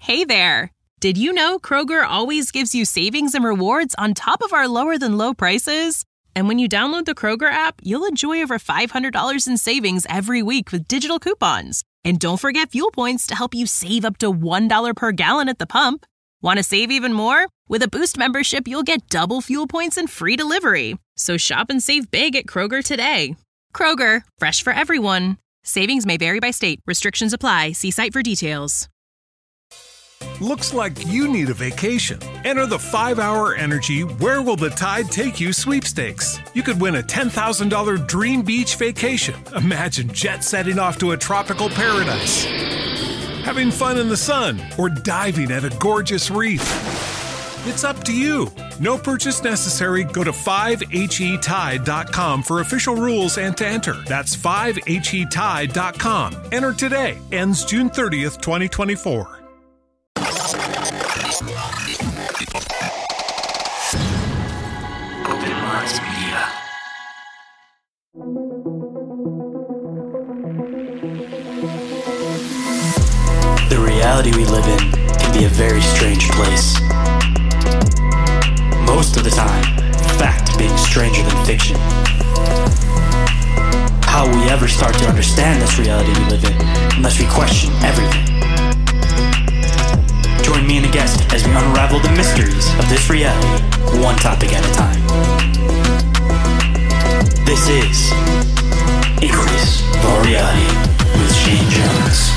Hey there! Did you know Kroger always gives you savings and rewards on top of our lower-than-low prices? And when you download the Kroger app, you'll enjoy over $500 in savings every week with digital coupons. And don't forget fuel points to help you save up to $1 per gallon at the pump. Want to save even more? With a Boost membership, you'll get double fuel points and free delivery. So shop and save big at Kroger today. Kroger, fresh for everyone. Savings may vary by state. Restrictions apply. See site for details. Looks like you need a vacation. Enter the 5-Hour Energy Where Will the Tide Take You sweepstakes. You could win a $10,000 dream beach vacation. Imagine jet setting off to a tropical paradise, having fun in the sun, or diving at a gorgeous reef. It's up to you. No purchase necessary. Go to 5HETide.com for official rules and to enter. That's 5HETide.com. Enter today. Ends June 30th, 2024. Open Minds Media. The reality we live in can be a very strange place. Most of the time, fact being stranger than fiction. How will we ever start to understand this reality we live in unless we question everything? Join me and a guest as we unravel the mysteries of this reality, one topic at a time. This is Inquiries of Our Reality with Shane Jones.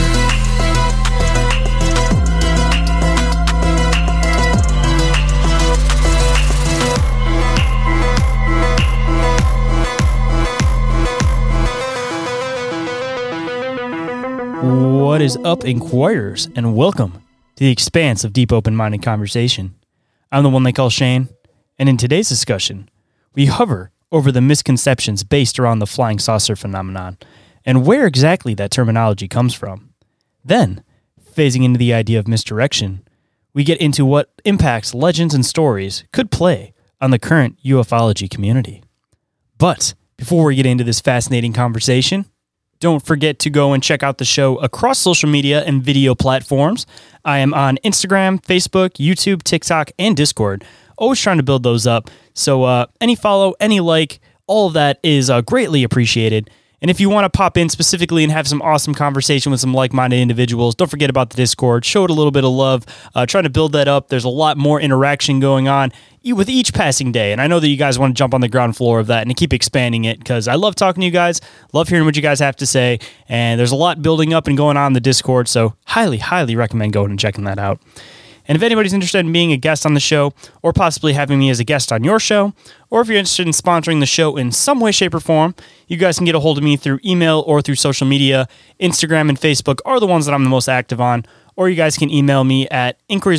What is up, Inquirers, and welcome to the expanse of deep, open-minded conversation. I'm the one they call Shane, and in today's discussion, we hover over the misconceptions based around the flying saucer phenomenon and where exactly that terminology comes from. Then, phasing into the idea of misdirection, we get into what impacts legends and stories could play on the current ufology community. But before we get into this fascinating conversation, don't forget to go and check out the show across social media and video platforms. I am on Instagram, Facebook, YouTube, TikTok, and Discord. Always trying to build those up. So any follow, any like, all of that is greatly appreciated. And if you want to pop in specifically and have some awesome conversation with some like-minded individuals, don't forget about the Discord. Show it a little bit of love. Trying to build that up. There's a lot more interaction going on with each passing day. And I know that you guys want to jump on the ground floor of that and keep expanding it because I love talking to you guys, love hearing what you guys have to say. And there's a lot building up and going on in the Discord. So highly, highly recommend going and checking that out. And if anybody's interested in being a guest on the show, or possibly having me as a guest on your show, or if you're interested in sponsoring the show in some way, shape, or form, you guys can get a hold of me through email or through social media. Instagram and Facebook are the ones that I'm the most active on. Or you guys can email me at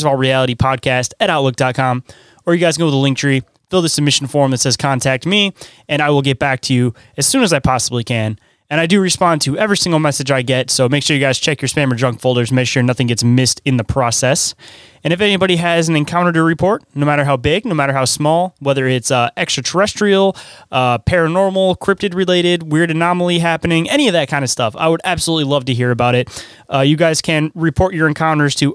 inquiriesofallrealitypodcast@outlook.com. Or you guys can go to the link tree, fill the submission form that says contact me, and I will get back to you as soon as I possibly can. And I do respond to every single message I get, so make sure you guys check your spam or junk folders, make sure nothing gets missed in the process. And if anybody has an encounter to report, no matter how big, no matter how small, whether it's extraterrestrial, paranormal, cryptid-related, weird anomaly happening, any of that kind of stuff, I would absolutely love to hear about it. You guys can report your encounters to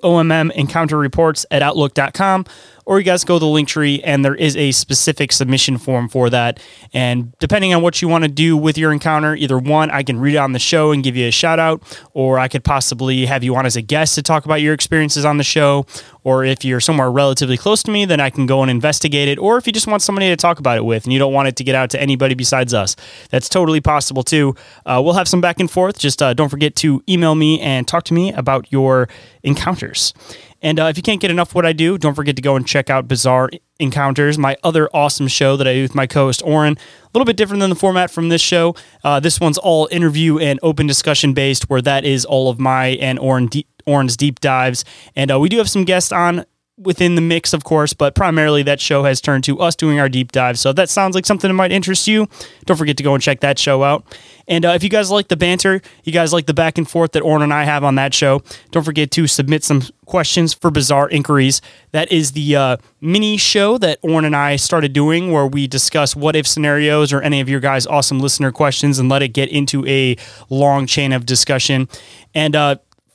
OMMEncounterReports@outlook.com, or you guys go to the link tree, and there is a specific submission form for that. And depending on what you want to do with your encounter, either one, I can read it on the show and give you a shout out, or I could possibly have you on as a guest to talk about your experiences on the show. Or if you're somewhere relatively close to me, then I can go and investigate it. Or if you just want somebody to talk about it with and you don't want it to get out to anybody besides us, that's totally possible too. We'll have some back and forth. Just don't forget to email me and talk to me about your encounters. And if you can't get enough of what I do, don't forget to go and check out Bizarre Encounters, my other awesome show that I do with my co-host Oren. A little bit different than the format from this show. This one's all interview and open discussion based, where that is all of my and Oren's deep dives. And we do have some guests on within the mix, of course, but primarily that show has turned to us doing our deep dive. So if that sounds like something that might interest you, don't forget to go and check that show out. And if you guys like the banter, you guys like the back and forth that Oren and I have on that show, don't forget to submit some questions for Bizarre Inquiries. That is the mini show that Oren and I started doing, where we discuss what-if scenarios or any of your guys' awesome listener questions and let it get into a long chain of discussion. And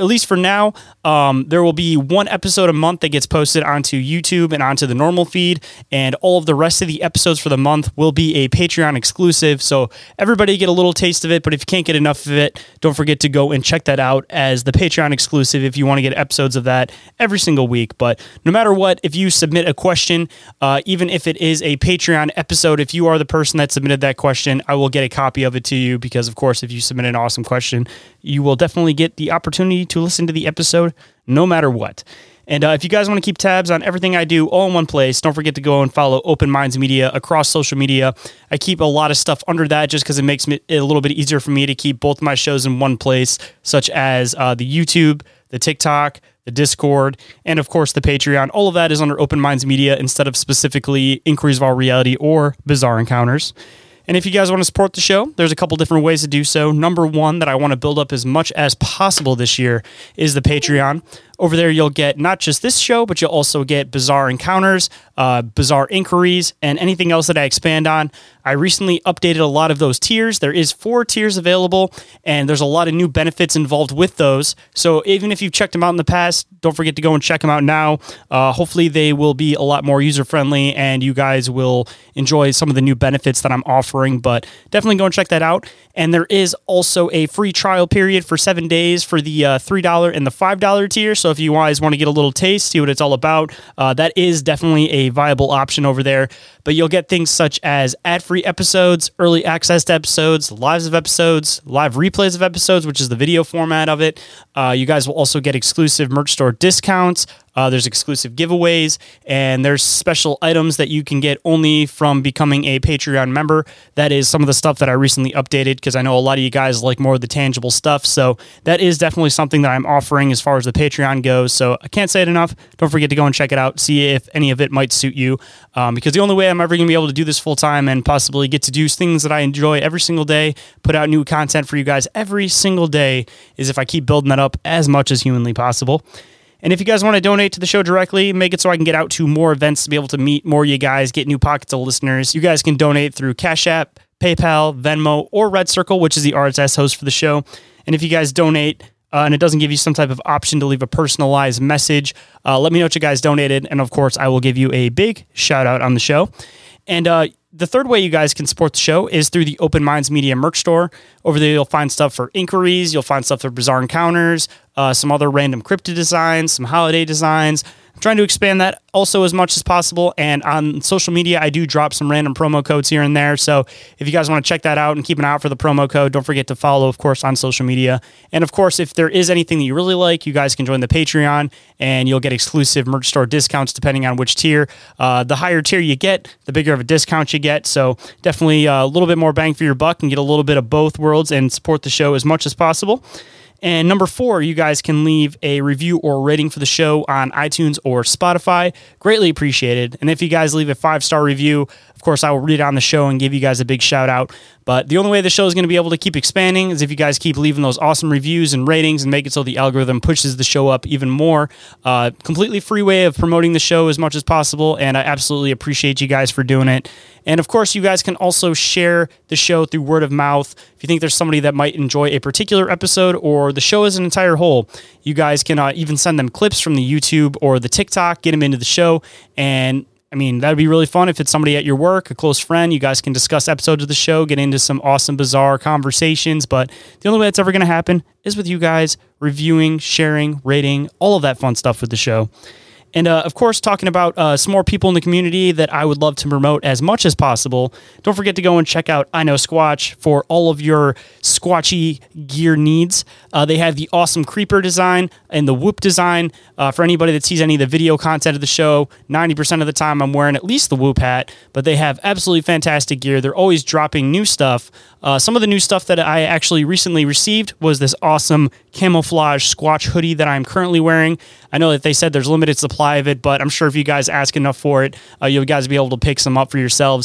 at least for now, there will be one episode a month that gets posted onto YouTube and onto the normal feed, and all of the rest of the episodes for the month will be a Patreon exclusive, so everybody get a little taste of it. But if you can't get enough of it, don't forget to go and check that out as the Patreon exclusive if you want to get episodes of that every single week. But no matter what, if you submit a question, even if it is a Patreon episode, if you are the person that submitted that question, I will get a copy of it to you, because of course, if you submit an awesome question, you will definitely get the opportunity to listen to the episode no matter what. And if you guys want to keep tabs on everything I do all in one place, don't forget to go and follow Open Minds Media across social media. I keep a lot of stuff under that just because it makes it a little bit easier for me to keep both my shows in one place, such as the YouTube, the TikTok, the Discord, and of course the Patreon. All of that is under Open Minds Media instead of specifically Inquiries of All Reality or Bizarre Encounters. And if you guys want to support the show, there's a couple different ways to do so. Number one that I want to build up as much as possible this year is the Patreon. Over there, you'll get not just this show, but you'll also get Bizarre Encounters, Bizarre Inquiries, and anything else that I expand on. I recently updated a lot of those tiers. There is 4 tiers available, and there's a lot of new benefits involved with those. So even if you've checked them out in the past, don't forget to go and check them out now. Hopefully they will be a lot more user-friendly, and you guys will enjoy some of the new benefits that I'm offering, but definitely go and check that out. And there is also a free trial period for 7 days for the $3 and the $5 tier. So if you guys want to get a little taste, see what it's all about, that is definitely a viable option over there. But you'll get things such as ad-free episodes, early access to episodes, lives of episodes, live replays of episodes, which is the video format of it. You guys will also get exclusive merch store discounts. There's exclusive giveaways, and there's special items that you can get only from becoming a Patreon member. That is some of the stuff that I recently updated, because I know a lot of you guys like more of the tangible stuff. So that is definitely something that I'm offering as far as the Patreon goes. So I can't say it enough. Don't forget to go and check it out. See if any of it might suit you, because the only way I'm ever going to be able to do this full time and possibly get to do things that I enjoy every single day, put out new content for you guys every single day, is if I keep building that up as much as humanly possible. And if you guys want to donate to the show directly, make it so I can get out to more events to be able to meet more of you guys, get new pockets of listeners, you guys can donate through Cash App, PayPal, Venmo, or Red Circle, which is the RSS host for the show. And if you guys donate and it doesn't give you some type of option to leave a personalized message, let me know what you guys donated. And of course, I will give you a big shout out on the show. And the third way you guys can support the show is through the Open Minds Media merch store. Over there, you'll find stuff for Inquiries, you'll find stuff for Bizarre Encounters, some other random cryptid designs, some holiday designs. I'm trying to expand that also as much as possible. And on social media, I do drop some random promo codes here and there. So if you guys want to check that out and keep an eye out for the promo code, don't forget to follow, of course, on social media. And of course, if there is anything that you really like, you guys can join the Patreon and you'll get exclusive merch store discounts depending on which tier. The higher tier you get, the bigger of a discount you get. So definitely a little bit more bang for your buck and get a little bit of both worlds and support the show as much as possible. And number 4, you guys can leave a review or rating for the show on iTunes or Spotify. Greatly appreciated. And if you guys leave a 5-star review, of course, I will read it on the show and give you guys a big shout out. But the only way the show is going to be able to keep expanding is if you guys keep leaving those awesome reviews and ratings and make it so the algorithm pushes the show up even more. Completely free way of promoting the show as much as possible, and I absolutely appreciate you guys for doing it. And of course, you guys can also share the show through word of mouth. If you think there's somebody that might enjoy a particular episode or the show as an entire whole, you guys can even send them clips from the YouTube or the TikTok, get them into the show. And I mean, that would be really fun if it's somebody at your work, a close friend. You guys can discuss episodes of the show, get into some awesome, bizarre conversations. But the only way that's ever going to happen is with you guys reviewing, sharing, rating, all of that fun stuff with the show. And, of course, talking about some more people in the community that I would love to promote as much as possible. Don't forget to go and check out I Know Squatch for all of your Squatchy gear needs. They have the awesome Creeper design and the Whoop design. For anybody that sees any of the video content of the show, 90% of the time I'm wearing at least the Whoop hat. But they have absolutely fantastic gear. They're always dropping new stuff. Some of the new stuff that I actually recently received was this awesome camouflage Squatch hoodie that I'm currently wearing. I know that they said there's limited supply of it, but I'm sure if you guys ask enough for it, you'll guys be able to pick some up for yourselves.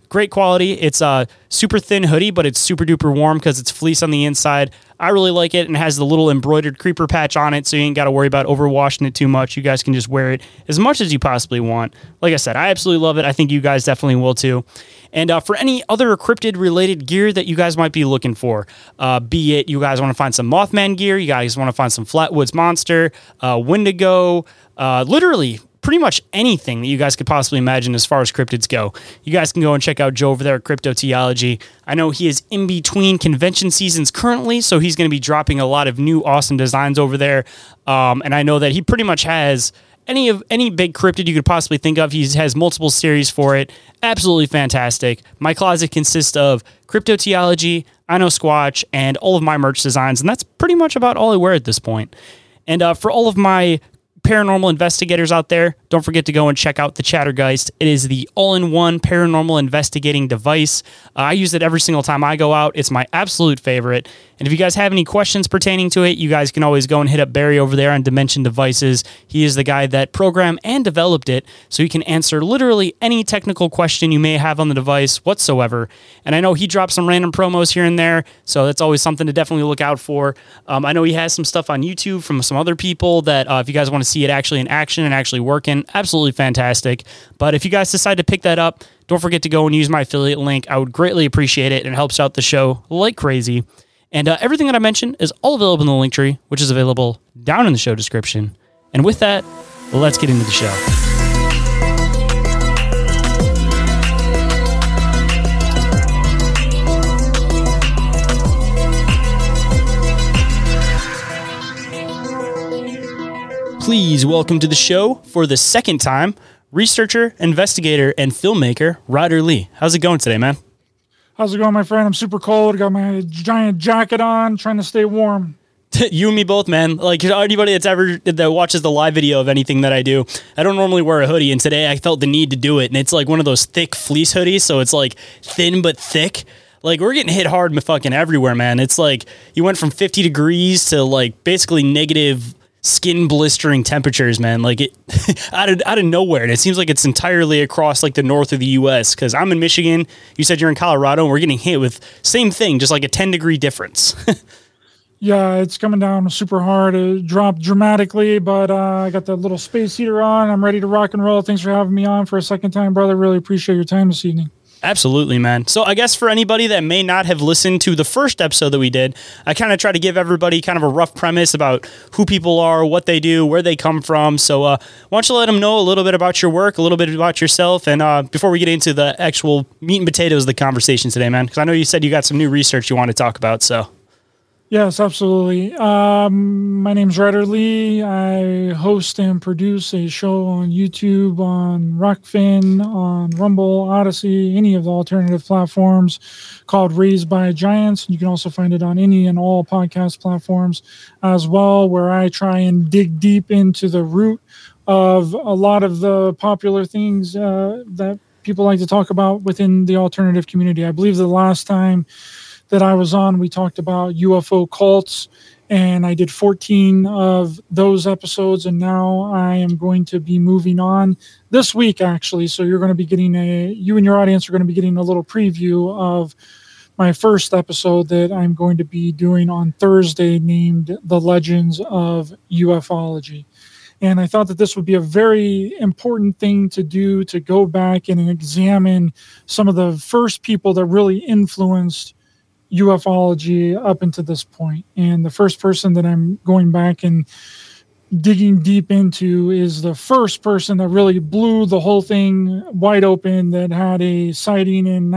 Great quality. It's a super thin hoodie, but it's super duper warm because it's fleece on the inside. I really like it, and it has the little embroidered creeper patch on it, so you ain't got to worry about overwashing it too much. You guys can just wear it as much as you possibly want. Like I said, I absolutely love it. I think you guys definitely will too. And for any other cryptid-related gear that you guys might be looking for, be it you guys want to find some Mothman gear, you guys want to find some Flatwoods Monster, Wendigo, literally pretty much anything that you guys could possibly imagine as far as cryptids go. You guys can go and check out Joe over there at Cryptoteology. I know he is in between convention seasons currently, so he's going to be dropping a lot of new awesome designs over there. And I know that he pretty much has any big cryptid you could possibly think of. He has multiple series for it. Absolutely fantastic. My closet consists of Cryptoteology, I Know Squatch, and all of my merch designs, and that's pretty much about all I wear at this point. And for all of my paranormal investigators out there, don't forget to go and check out the Chattergeist. It is the all-in-one paranormal investigating device. I use it every single time I go out. It's my absolute favorite. And if you guys have any questions pertaining to it, you guys can always go and hit up Barry over there on Dimension Devices. He is the guy that programmed and developed it, so he can answer literally any technical question you may have on the device whatsoever. And I know he drops some random promos here and there, so that's always something to definitely look out for. I know he has some stuff on YouTube from some other people that if you guys want to see it actually in action and actually working, absolutely fantastic. But if you guys decide to pick that up, don't forget to go and use my affiliate link. I would greatly appreciate it, and it helps out the show like crazy. And everything that I mentioned is all available in the link tree, which is available down in the show description. And with that, let's get into the show. Please welcome to the show for the second time, researcher, investigator, and filmmaker, Ryder Lee. How's it going today, man? How's it going, my friend? I'm super cold. Got my giant jacket on, trying to stay warm. You and me both, man. Like, anybody that watches the live video of anything that I do, I don't normally wear a hoodie, and today I felt the need to do it. And it's like one of those thick fleece hoodies, so it's like thin but thick. Like, we're getting hit hard fucking everywhere, man. It's like you went from 50 degrees to like basically negative skin blistering temperatures, man. Like it out of nowhere. And it seems like it's entirely across like the north of the US, because I'm in Michigan. You said you're in Colorado, and we're getting hit with same thing, just like a 10-degree difference. Yeah, it's coming down super hard. It dropped dramatically, but I got the little space heater on. I'm ready to rock and roll. Thanks for having me on for a second time, brother. Really appreciate your time this evening. Absolutely, man. So I guess for anybody that may not have listened to the first episode that we did, I kind of try to give everybody kind of a rough premise about who people are, what they do, where they come from. So why don't you let them know a little bit about your work, a little bit about yourself, and before we get into the actual meat and potatoes of the conversation today, man, because I know you said you got some new research you want to talk about, so. Yes, absolutely. My name's Ryder Lee. I host and produce a show on YouTube, on Rockfin, on Rumble, Odyssey, any of the alternative platforms called Raised by Giants. You can also find it on any and all podcast platforms as well, where I try and dig deep into the root of a lot of the popular things that people like to talk about within the alternative community. I believe the last time that I was on, we talked about UFO cults, and I did 14 of those episodes, and now I am going to be moving on this week, actually. So you're going to be getting you and your audience are going to be getting a little preview of my first episode that I'm going to be doing on Thursday, named The Legends of Ufology. And I thought that this would be a very important thing to do, to go back and examine some of the first people that really influenced ufology up until this point. And the first person that I'm going back and digging deep into is the first person that really blew the whole thing wide open, that had a sighting in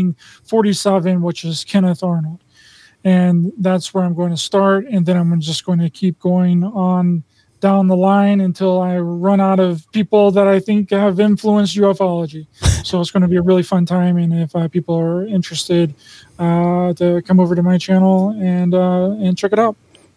1947, which is Kenneth Arnold. And that's where I'm going to start. And then I'm just going to keep going on down the line until I run out of people that I think have influenced ufology. So it's going to be a really fun time. And if people are interested, to come over to my channel and check it out.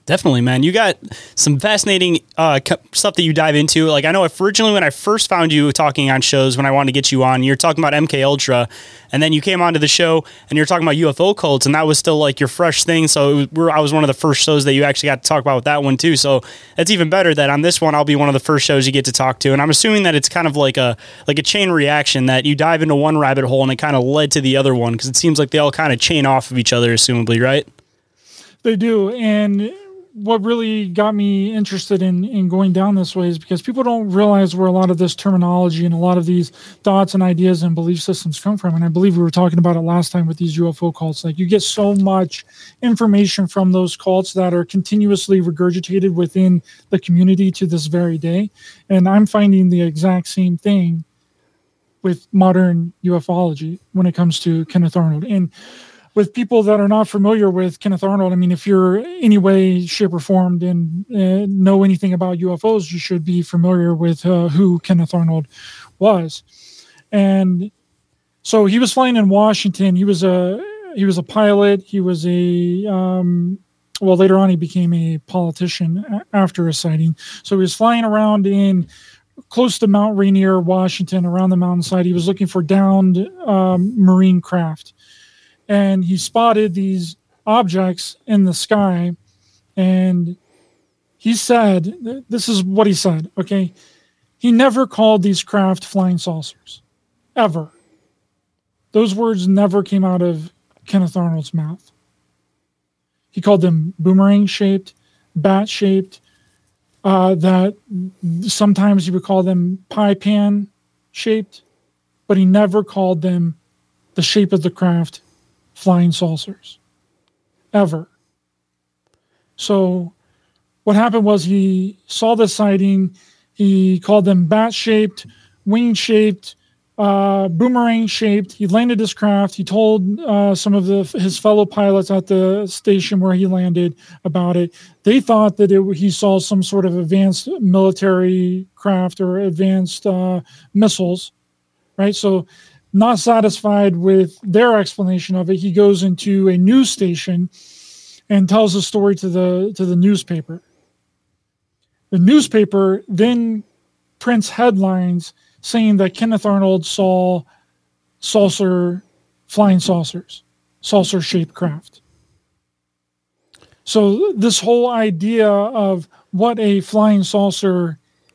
Definitely, man. You got some fascinating stuff that you dive into. Like, I know originally when I first found you talking on shows, when I wanted to get you on, you're talking about MK Ultra, and then you came onto the show and you're talking about UFO cults, and that was still like your fresh thing. So I was one of the first shows that you actually got to talk about with that one too. So that's even better that on this one I'll be one of the first shows you get to talk to. And I'm assuming that it's kind of like a chain reaction, that you dive into one rabbit hole and it kind of led to the other one, because it seems like they all kind of chain off of each other, assumably, right? They do. And what really got me interested in going down this way is because people don't realize where a lot of this terminology and a lot of these thoughts and ideas and belief systems come from. And I believe we were talking about it last time with these UFO cults. Like, you get so much information from those cults that are continuously regurgitated within the community to this very day. And I'm finding the exact same thing with modern ufology when it comes to Kenneth Arnold. And with people that are not familiar with Kenneth Arnold, I mean, if you're any way, shape, or form and know anything about UFOs, you should be familiar with who Kenneth Arnold was. And so he was flying in Washington. He was a pilot. He was later on he became a politician after a sighting. So he was flying around in close to Mount Rainier, Washington, around the mountainside. He was looking for downed marine craft. And he spotted these objects in the sky, and he said, this is what he said, okay? He never called these craft flying saucers, ever. Those words never came out of Kenneth Arnold's mouth. He called them boomerang-shaped, bat-shaped, that sometimes he would call them pie pan-shaped, but he never called them the shape of the craft flying saucers, ever. So what happened was he saw the sighting. He called them bat-shaped, wing-shaped, boomerang-shaped. He landed his craft. He told some of his fellow pilots at the station where he landed about it. They thought that he saw some sort of advanced military craft or advanced missiles, right? So not satisfied with their explanation of it, he goes into a news station and tells the story to the newspaper. The newspaper then prints headlines saying that Kenneth Arnold saw flying saucers, saucer-shaped craft. So this whole idea of what a flying saucer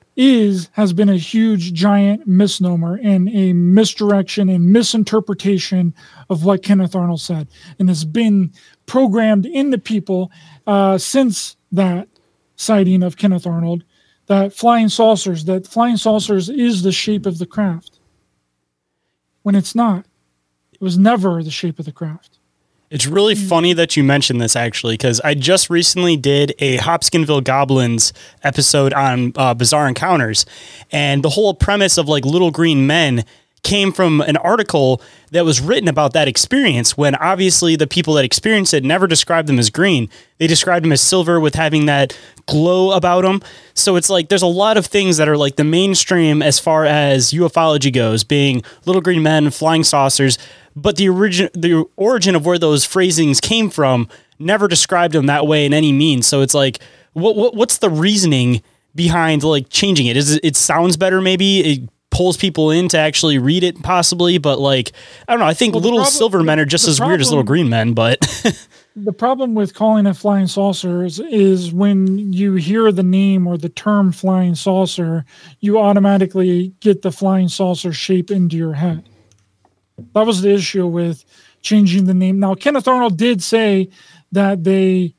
has been a huge, giant misnomer and a misdirection and misinterpretation of what Kenneth Arnold said, and has been programmed into people since that sighting of Kenneth Arnold, that flying saucers is the shape of the craft, when it's not. It was never the shape of the craft. It's really funny that you mentioned this, actually, because I just recently did a Hopkinsville Goblins episode on Bizarre Encounters, and the whole premise of like Little Green Men came from an article that was written about that experience, when obviously the people that experienced it never described them as green. They described them as silver with having that glow about them. So it's like there's a lot of things that are like the mainstream as far as ufology goes, being Little Green Men, flying saucers, but the origin of where those phrasings came from never described them that way in any means. So it's like, what's the reasoning behind like changing it? It sounds better, maybe it pulls people in to actually read it, possibly, but like, I don't know. I think silver men are just as weird as little green men, but the problem with calling it flying saucers is when you hear the name or the term flying saucer, you automatically get the flying saucer shape into your head. That was the issue with changing the name. Now, Kenneth Arnold did say that they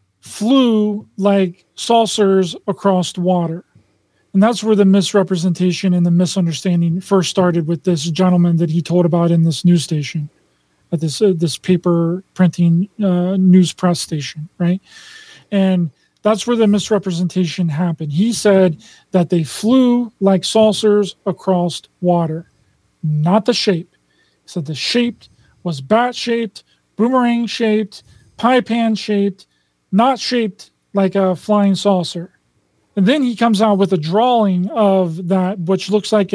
flew like saucers across water. And that's where the misrepresentation and the misunderstanding first started with this gentleman that he told about in this news station, at this paper printing news press station, right? And that's where the misrepresentation happened. He said that they flew like saucers across water, not the shape. He said the shape was bat-shaped, boomerang-shaped, pie pan-shaped, not shaped like a flying saucer. And then he comes out with a drawing of that, which looks like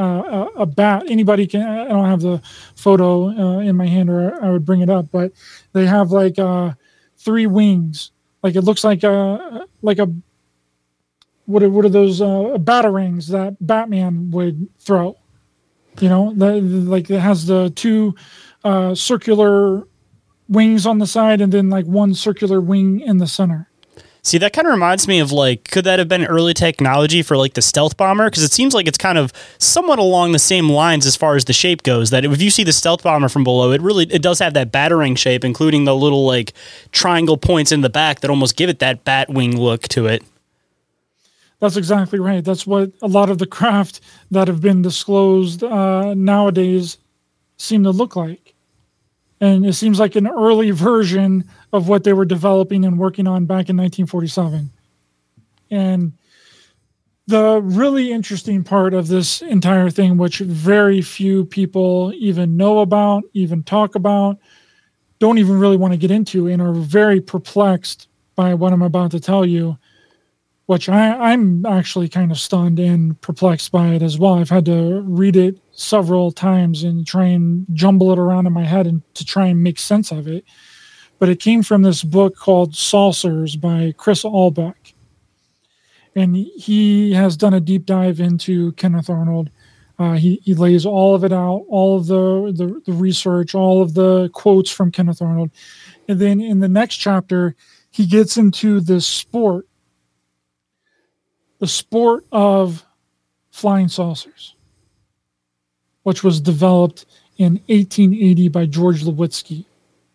a bat. Anybody can, I don't have the photo in my hand, or I would bring it up, but they have like 3 wings Like it looks like a what are those batarangs that Batman would throw? You know, like it has the two circular wings on the side and then like one circular wing in the center. See, that kind of reminds me of like, could that have been early technology for like the stealth bomber? Because it seems like it's kind of somewhat along the same lines as far as the shape goes. That if you see the stealth bomber from below, it does have that batarang shape, including the little like triangle points in the back that almost give it that bat wing look to it. That's exactly right. That's what a lot of the craft that have been disclosed nowadays seem to look like. And it seems like an early version of what they were developing and working on back in 1947. And the really interesting part of this entire thing, which very few people even know about, even talk about, don't even really want to get into, and are very perplexed by what I'm about to tell you, which I'm actually kind of stunned and perplexed by it as well. I've had to read it several times and try and jumble it around in my head and to try and make sense of it. But it came from this book called Saucers by Chris Albeck. And he has done a deep dive into Kenneth Arnold. He lays all of it out, all of the research, all of the quotes from Kenneth Arnold. And then in the next chapter, he gets into this sport, the sport of flying saucers, which was developed in 1880 by George Lewitsky,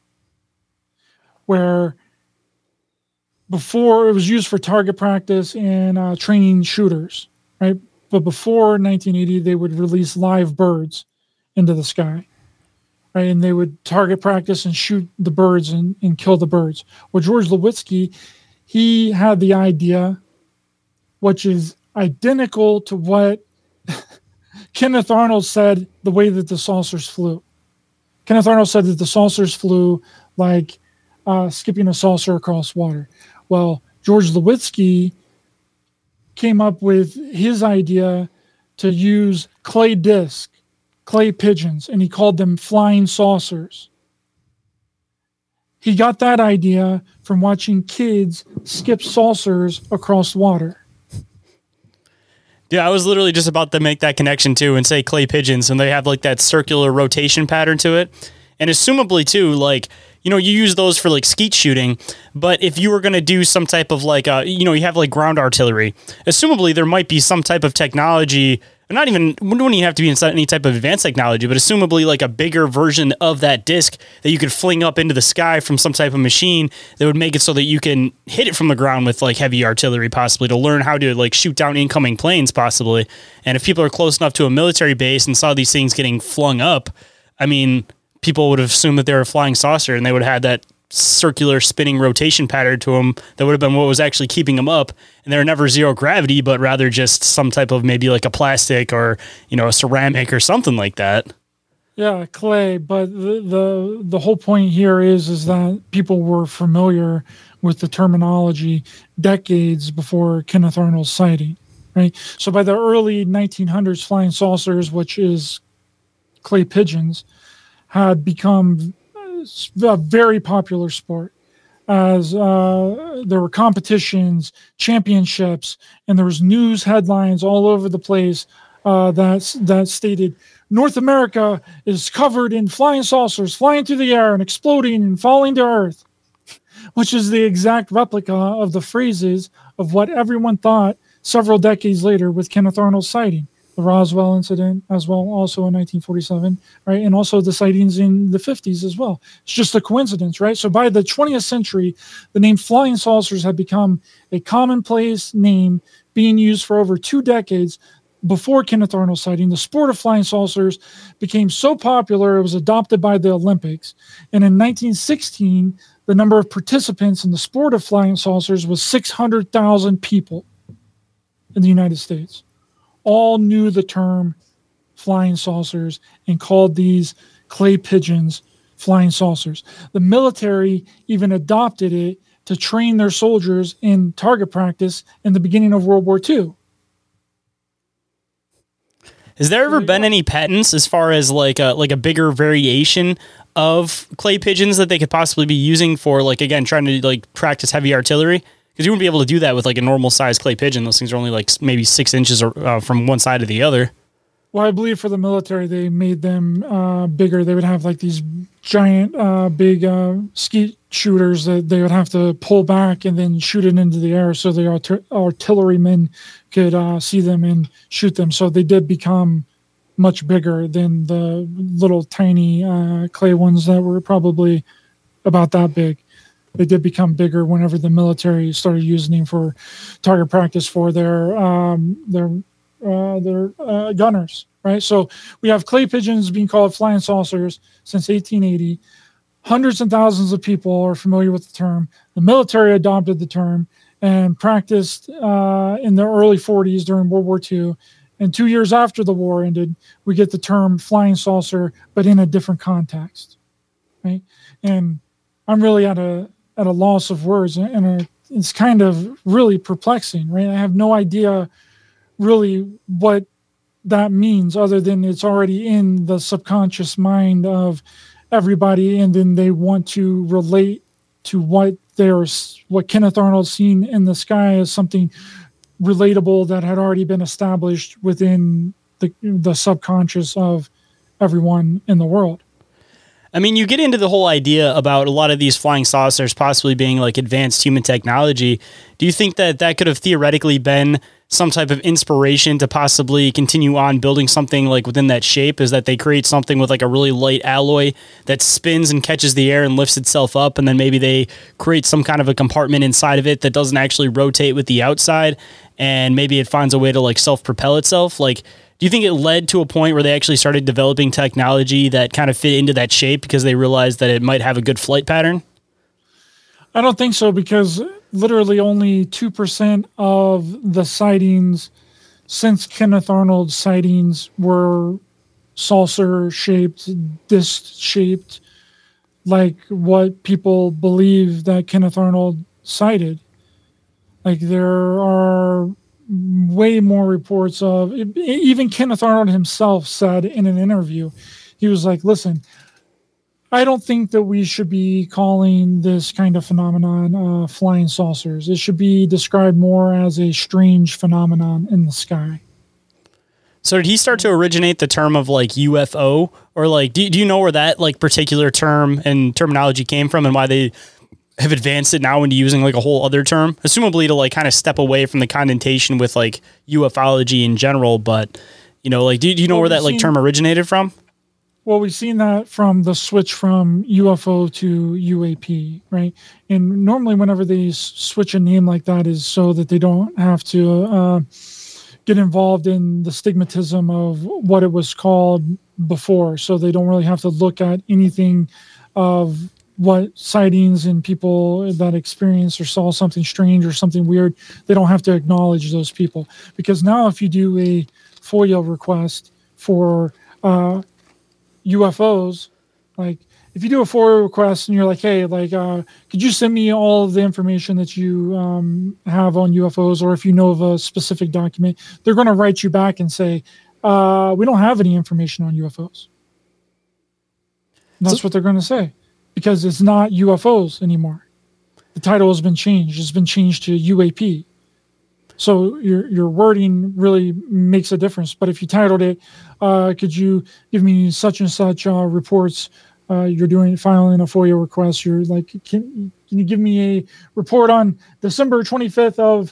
where before it was used for target practice and training shooters, right? But before 1980, they would release live birds into the sky, right? And they would target practice and shoot the birds and kill the birds. Well, George Lewitsky, he had the idea, which is identical to what Kenneth Arnold said, the way that the saucers flew. Kenneth Arnold said that the saucers flew like skipping a saucer across water. Well, George Lewitsky came up with his idea to use clay disc, clay pigeons, and he called them flying saucers. He got that idea from watching kids skip saucers across water. Yeah, I was literally just about to make that connection too and say clay pigeons, and they have like that circular rotation pattern to it. And assumably too, like, you know, you use those for like skeet shooting, but if you were going to do some type of like, you have like ground artillery, assumably there might be some type of technology, wouldn't even have to be inside any type of advanced technology, but assumably like a bigger version of that disc that you could fling up into the sky from some type of machine that would make it so that you can hit it from the ground with like heavy artillery, possibly to learn how to like shoot down incoming planes, possibly. And if people are close enough to a military base and saw these things getting flung up, I mean, people would have assumed that they were a flying saucer, and they would have had that circular spinning rotation pattern to them that would have been what was actually keeping them up. And they're never zero gravity, but rather just some type of maybe like a plastic or, a ceramic or something like that. Yeah, clay. But the whole point here is that people were familiar with the terminology decades before Kenneth Arnold's sighting, right? So by the early 1900s, flying saucers, which is clay pigeons, had become a very popular sport, as there were competitions, championships, and there was news headlines all over the place that stated North America is covered in flying saucers flying through the air and exploding and falling to earth, which is the exact replica of the phrases of what everyone thought several decades later with Kenneth Arnold's sighting. The Roswell incident as well, also in 1947, right? And also the sightings in the 50s as well. It's just a coincidence, right? So by the 20th century, the name flying saucers had become a commonplace name being used for over 2 decades before Kenneth Arnold's sighting. The sport of flying saucers became so popular, it was adopted by the Olympics. And in 1916, the number of participants in the sport of flying saucers was 600,000 people in the United States. All knew the term flying saucers and called these clay pigeons flying saucers. The military even adopted it to train their soldiers in target practice in the beginning of World War II. Has there ever been any patents as far as like a bigger variation of clay pigeons that they could possibly be using for, like, again, trying to like practice heavy artillery? Because you wouldn't be able to do that with like a normal size clay pigeon. Those things are only like maybe 6 inches from one side to the other. Well, I believe for the military, they made them bigger. They would have like these giant, big skeet shooters that they would have to pull back and then shoot it into the air so the artillerymen could see them and shoot them. So they did become much bigger than the little tiny clay ones that were probably about that big. They did become bigger whenever the military started using them for target practice for their gunners, right? So we have clay pigeons being called flying saucers since 1880. Hundreds and thousands of people are familiar with the term. The military adopted the term and practiced in the early 40s during World War II. And 2 years after the war ended, we get the term flying saucer, but in a different context, right? And I'm really at a loss of words, and it's kind of really perplexing, right? I have no idea really what that means other than it's already in the subconscious mind of everybody, and then they want to relate to what Kenneth Arnold's seen in the sky as something relatable that had already been established within the subconscious of everyone in the world. I mean, you get into the whole idea about a lot of these flying saucers possibly being like advanced human technology. Do you think that could have theoretically been some type of inspiration to possibly continue on building something like within that shape? Is that they create something with like a really light alloy that spins and catches the air and lifts itself up, and then maybe they create some kind of a compartment inside of it that doesn't actually rotate with the outside, and maybe it finds a way to like self-propel itself? Like, do you think it led to a point where they actually started developing technology that kind of fit into that shape because they realized that it might have a good flight pattern? I don't think so, because literally only 2% of the sightings since Kenneth Arnold's sightings were saucer-shaped, disc-shaped, like what people believe that Kenneth Arnold sighted. Like, there are way more reports of, even Kenneth Arnold himself said in an interview, he was like, listen, I don't think that we should be calling this kind of phenomenon flying saucers. It should be described more as a strange phenomenon in the sky. So did he start to originate the term of like UFO, or like, do you know where that like particular term and terminology came from, and why they have advanced it now into using like a whole other term, assumably to like kind of step away from the connotation with like ufology in general? But, you know, like, do you know where that like term originated from? Well, we've seen that from the switch from UFO to UAP, right? And normally whenever they switch a name like that is so that they don't have to get involved in the stigmatism of what it was called before. So they don't really have to look at anything of what sightings and people that experienced or saw something strange or something weird. They don't have to acknowledge those people. Because now if you do a FOIA request for UFOs, like if you do a FOIA request and you're like, hey, like, could you send me all of the information that you have on UFOs, or if you know of a specific document, they're going to write you back and say, we don't have any information on UFOs. And that's what they're going to say, because it's not UFOs anymore. The title has been changed. It's been changed to UAP. So your wording really makes a difference. But if you titled it, could you give me such and such reports? You're filing a FOIA request. You're like, can you give me a report on December 25th of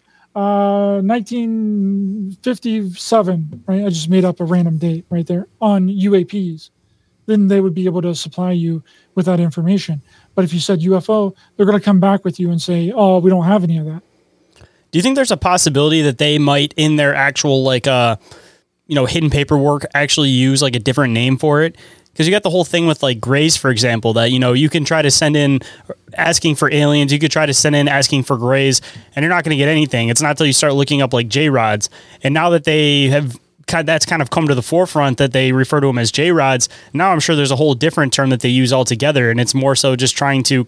1957? Right, I just made up a random date right there on UAPs. Then they would be able to supply you with that information. But if you said UFO, they're going to come back with you and say, oh, we don't have any of that. Do you think there's a possibility that they might, in their actual like hidden paperwork, actually use like a different name for it? Because you got the whole thing with like grays, for example, that, you know, you can try to send in asking for aliens, you could try to send in asking for grays, and you're not going to get anything. It's not until you start looking up like J-rods. And now that they have, that's kind of come to the forefront that they refer to them as J-rods, now I'm sure there's a whole different term that they use altogether, and it's more so just trying to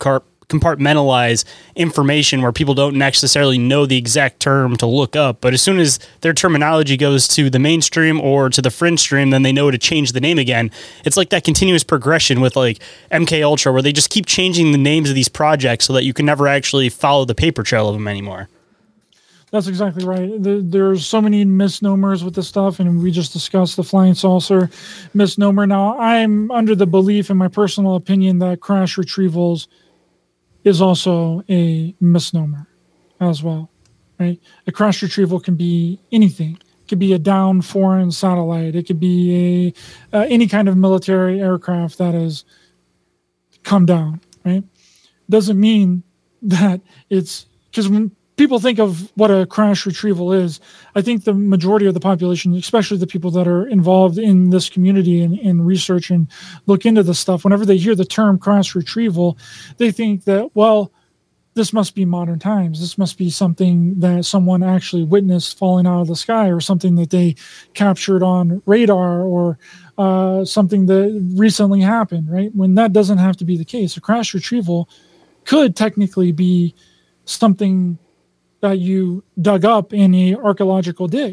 compartmentalize information where people don't necessarily know the exact term to look up. But as soon as their terminology goes to the mainstream or to the fringe stream, then they know to change the name again. It's like that continuous progression with like MK Ultra, where they just keep changing the names of these projects so that you can never actually follow the paper trail of them anymore. That's exactly right. There's so many misnomers with this stuff, and we just discussed the flying saucer misnomer. Now, I'm under the belief, in my personal opinion, that crash retrievals is also a misnomer as well, right? A crash retrieval can be anything. It could be a downed foreign satellite. It could be any kind of military aircraft that has come down, right? Doesn't mean that it's, because when people think of what a crash retrieval is, I think the majority of the population, especially the people that are involved in this community and research and look into this stuff, whenever they hear the term crash retrieval, they think that, well, this must be modern times. This must be something that someone actually witnessed falling out of the sky, or something that they captured on radar, or something that recently happened, right? When that doesn't have to be the case. A crash retrieval could technically be something that you dug up in a archaeological dig.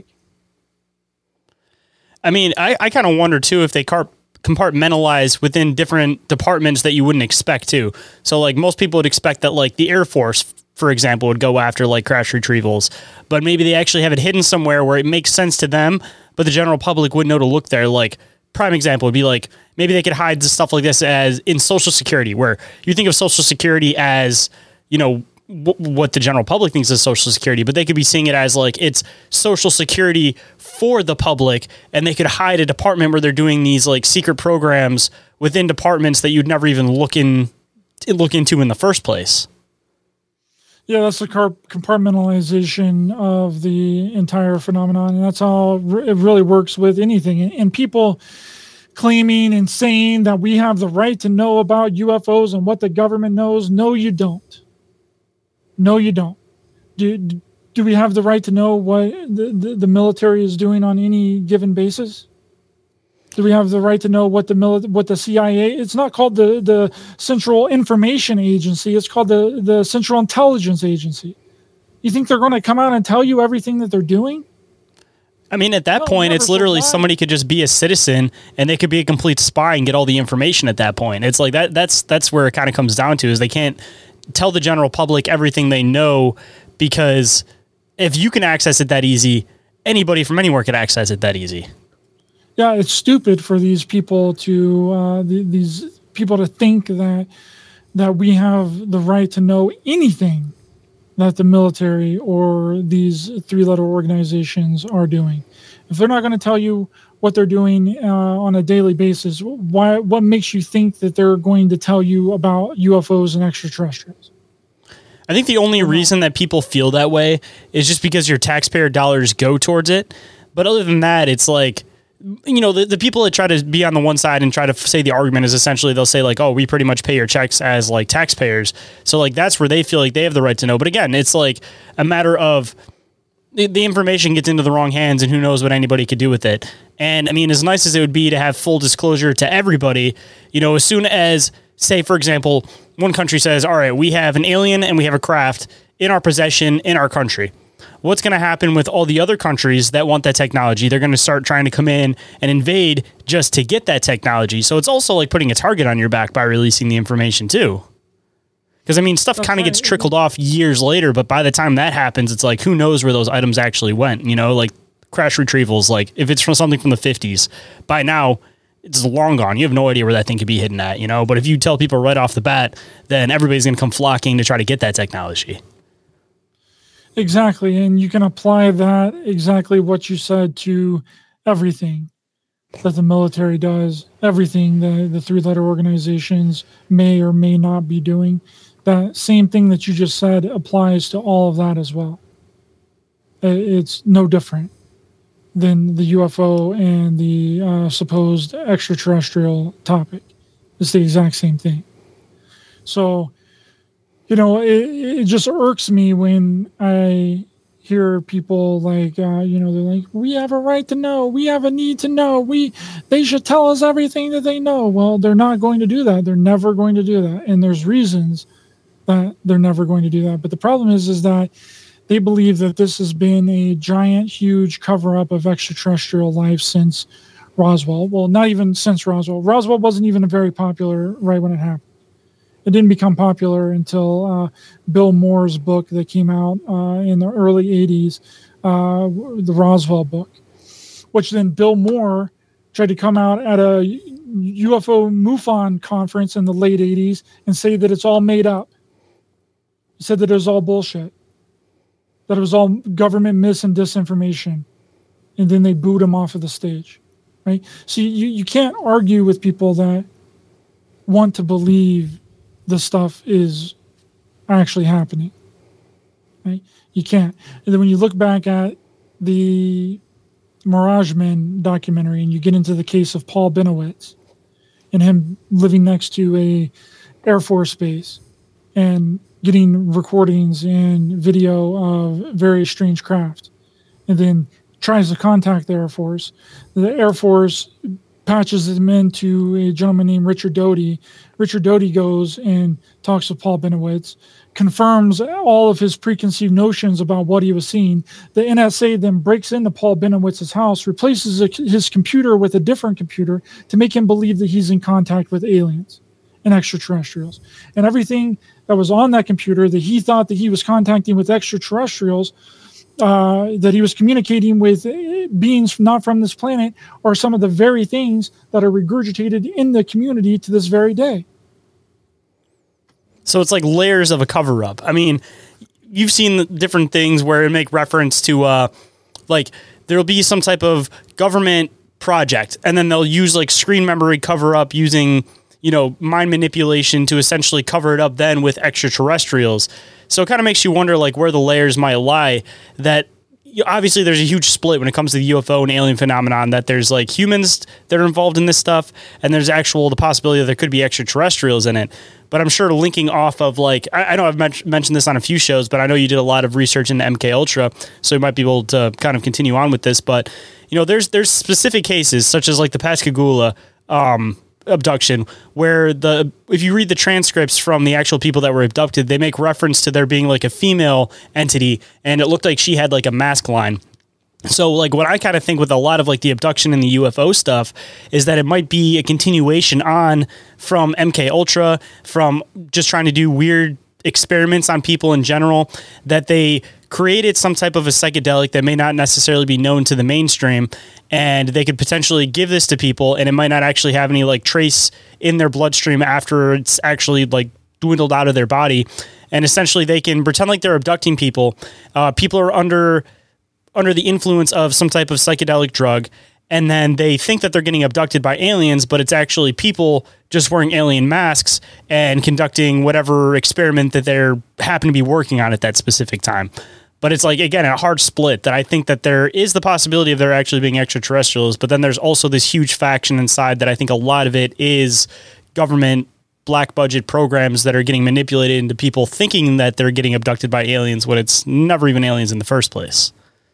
I mean, I kind of wonder too if they compartmentalize within different departments that you wouldn't expect to. So like most people would expect that like the Air Force, for example, would go after like crash retrievals, but maybe they actually have it hidden somewhere where it makes sense to them, but the general public wouldn't know to look there. Like prime example would be like, maybe they could hide stuff like this as in Social Security, where you think of Social Security as, you know, what the general public thinks is Social Security, but they could be seeing it as like it's Social Security for the public, and they could hide a department where they're doing these like secret programs within departments that you'd never even look into in the first place. Yeah, that's the compartmentalization of the entire phenomenon, and that's how it really works with anything. And people claiming and saying that we have the right to know about UFOs and what the government knows. No, you don't. No, you don't. Do we have the right to know what the military is doing on any given basis? Do we have the right to know what the CIA? It's not called the Central Information Agency. It's called the Central Intelligence Agency. You think they're going to come out and tell you everything that they're doing? I mean, at that point, it's literally somebody could just be a citizen and they could be a complete spy and get all the information at that point. It's like that's where it kind of comes down to, is they can't tell the general public everything they know, because if you can access it that easy, anybody from anywhere could access it that easy. Yeah, it's stupid for these people to think that we have the right to know anything that the military or these three-letter organizations are doing. If they're not going to tell you what they're doing on a daily basis, what makes you think that they're going to tell you about UFOs and extraterrestrials? I think the only reason that people feel that way is just because your taxpayer dollars go towards it. But other than that, it's like, you know, the people that try to be on the one side and try to say the argument is essentially they'll say like, oh, we pretty much pay your checks as like taxpayers. So like that's where they feel like they have the right to know. But again, it's like a matter of the information gets into the wrong hands and who knows what anybody could do with it. And I mean, as nice as it would be to have full disclosure to everybody, you know, as soon as, say, for example, one country says, all right, we have an alien and we have a craft in our possession in our country. What's going to happen with all the other countries that want that technology? They're going to start trying to come in and invade just to get that technology. So it's also like putting a target on your back by releasing the information too. Because, I mean, stuff kind of gets trickled off years later, but by the time that happens, it's like, who knows where those items actually went? You know, like crash retrievals, like if it's from something from the 50s, by now it's long gone. You have no idea where that thing could be hidden at, you know? But if you tell people right off the bat, then everybody's going to come flocking to try to get that technology. Exactly. And you can apply that exactly what you said to everything that the military does, everything the three-letter organizations may or may not be doing. That same thing that you just said applies to all of that as well. It's no different than the UFO and the supposed extraterrestrial topic. It's the exact same thing. So, you know, it just irks me when I hear people like, they're like, we have a right to know. We have a need to know. They should tell us everything that they know. Well, they're not going to do that. They're never going to do that. And there's reasons that they're never going to do that. But the problem is that they believe that this has been a giant, huge cover-up of extraterrestrial life since Roswell. Well, not even since Roswell. Roswell wasn't even very popular right when it happened. It didn't become popular until Bill Moore's book that came out in the early 80s, the Roswell book, which then Bill Moore tried to come out at a UFO MUFON conference in the late 80s and say that it's all made up. He said that it was all bullshit, that it was all government mis and disinformation. And then they booed him off of the stage, right? So you can't argue with people that want to believe this stuff is actually happening, right? You can't. And then when you look back at the Mirageman documentary and you get into the case of Paul Benowitz and him living next to a Air Force base and getting recordings and video of very strange craft, and then tries to contact the Air Force. The Air Force patches him into a gentleman named Richard Doty. Richard Doty goes and talks to Paul Benowitz, confirms all of his preconceived notions about what he was seeing. The NSA then breaks into Paul Benowitz's house, replaces his computer with a different computer to make him believe that he's in contact with aliens and extraterrestrials. And everything that was on that computer that he thought that he was contacting with extraterrestrials, that he was communicating with beings not from this planet, are some of the very things that are regurgitated in the community to this very day. So it's like layers of a cover-up. I mean, you've seen the different things where it make reference to, like, there'll be some type of government project, and then they'll use, like, screen memory cover-up using, you know, mind manipulation to essentially cover it up then with extraterrestrials. So it kind of makes you wonder, like, where the layers might lie. That obviously there's a huge split when it comes to the UFO and alien phenomenon, that there's, like, humans that are involved in this stuff, and there's the possibility that there could be extraterrestrials in it. But I'm sure linking off of, like, I know I've mentioned this on a few shows, but I know you did a lot of research into MK Ultra, so you might be able to kind of continue on with this. But, you know, there's specific cases, such as, like, the Pascagoula abduction, where if you read the transcripts from the actual people that were abducted, they make reference to there being, like, a female entity, and it looked like she had, like, a mask line. So, like, what I kind of think with a lot of, like, the abduction and the UFO stuff is that it might be a continuation on from MK Ultra, from just trying to do weird experiments on people in general, that they created some type of a psychedelic that may not necessarily be known to the mainstream, and they could potentially give this to people, and it might not actually have any, like, trace in their bloodstream after it's actually, like, dwindled out of their body. And essentially they can pretend like they're abducting people. People are under the influence of some type of psychedelic drug, and then they think that they're getting abducted by aliens, but it's actually people just wearing alien masks and conducting whatever experiment that they're happen to be working on at that specific time. But it's, like, again, a hard split, that I think that there is the possibility of there actually being extraterrestrials, but then there's also this huge faction inside that I think a lot of it is government black budget programs that are getting manipulated into people thinking that they're getting abducted by aliens when it's never even aliens in the first place.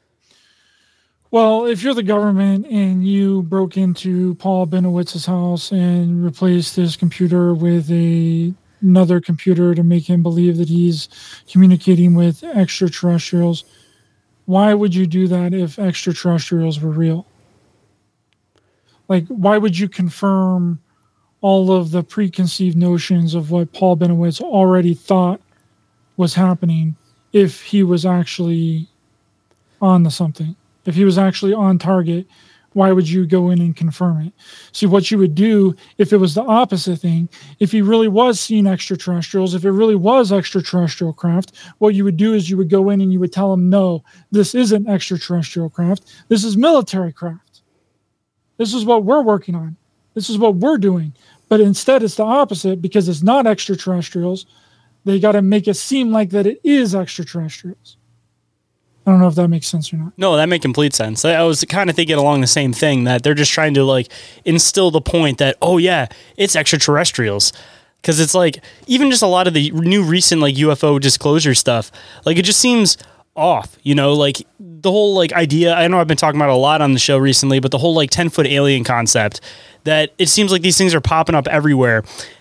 Well, if you're the government and you broke into Paul Benowitz's house and replaced his computer with another computer to make him believe that he's communicating with extraterrestrials, why would you do that if extraterrestrials were real? Like, why would you confirm all of the preconceived notions of what Paul Benowitz already thought was happening if he was actually on to something? If he was actually on target, why would you go in and confirm it? See, what you would do if it was the opposite thing, if he really was seeing extraterrestrials, if it really was extraterrestrial craft, what you would do is you would go in and you would tell him, no, this isn't extraterrestrial craft. This is military craft. This is what we're working on. This is what we're doing. But instead, it's the opposite, because it's not extraterrestrials. They got to make it seem like that it is extraterrestrials. I don't know if that makes sense or not. No, that makes complete sense. I was kind of thinking along the same thing, that they're just trying to, like, instill the point that, oh yeah, it's extraterrestrials. Because it's like, even just a lot of the new recent, like, UFO disclosure stuff, like, it just seems off, you know, like the whole, like, idea. I know I've been talking about it a lot on the show recently, but the whole, like, 10-foot alien concept, that it seems like these things are popping up everywhere.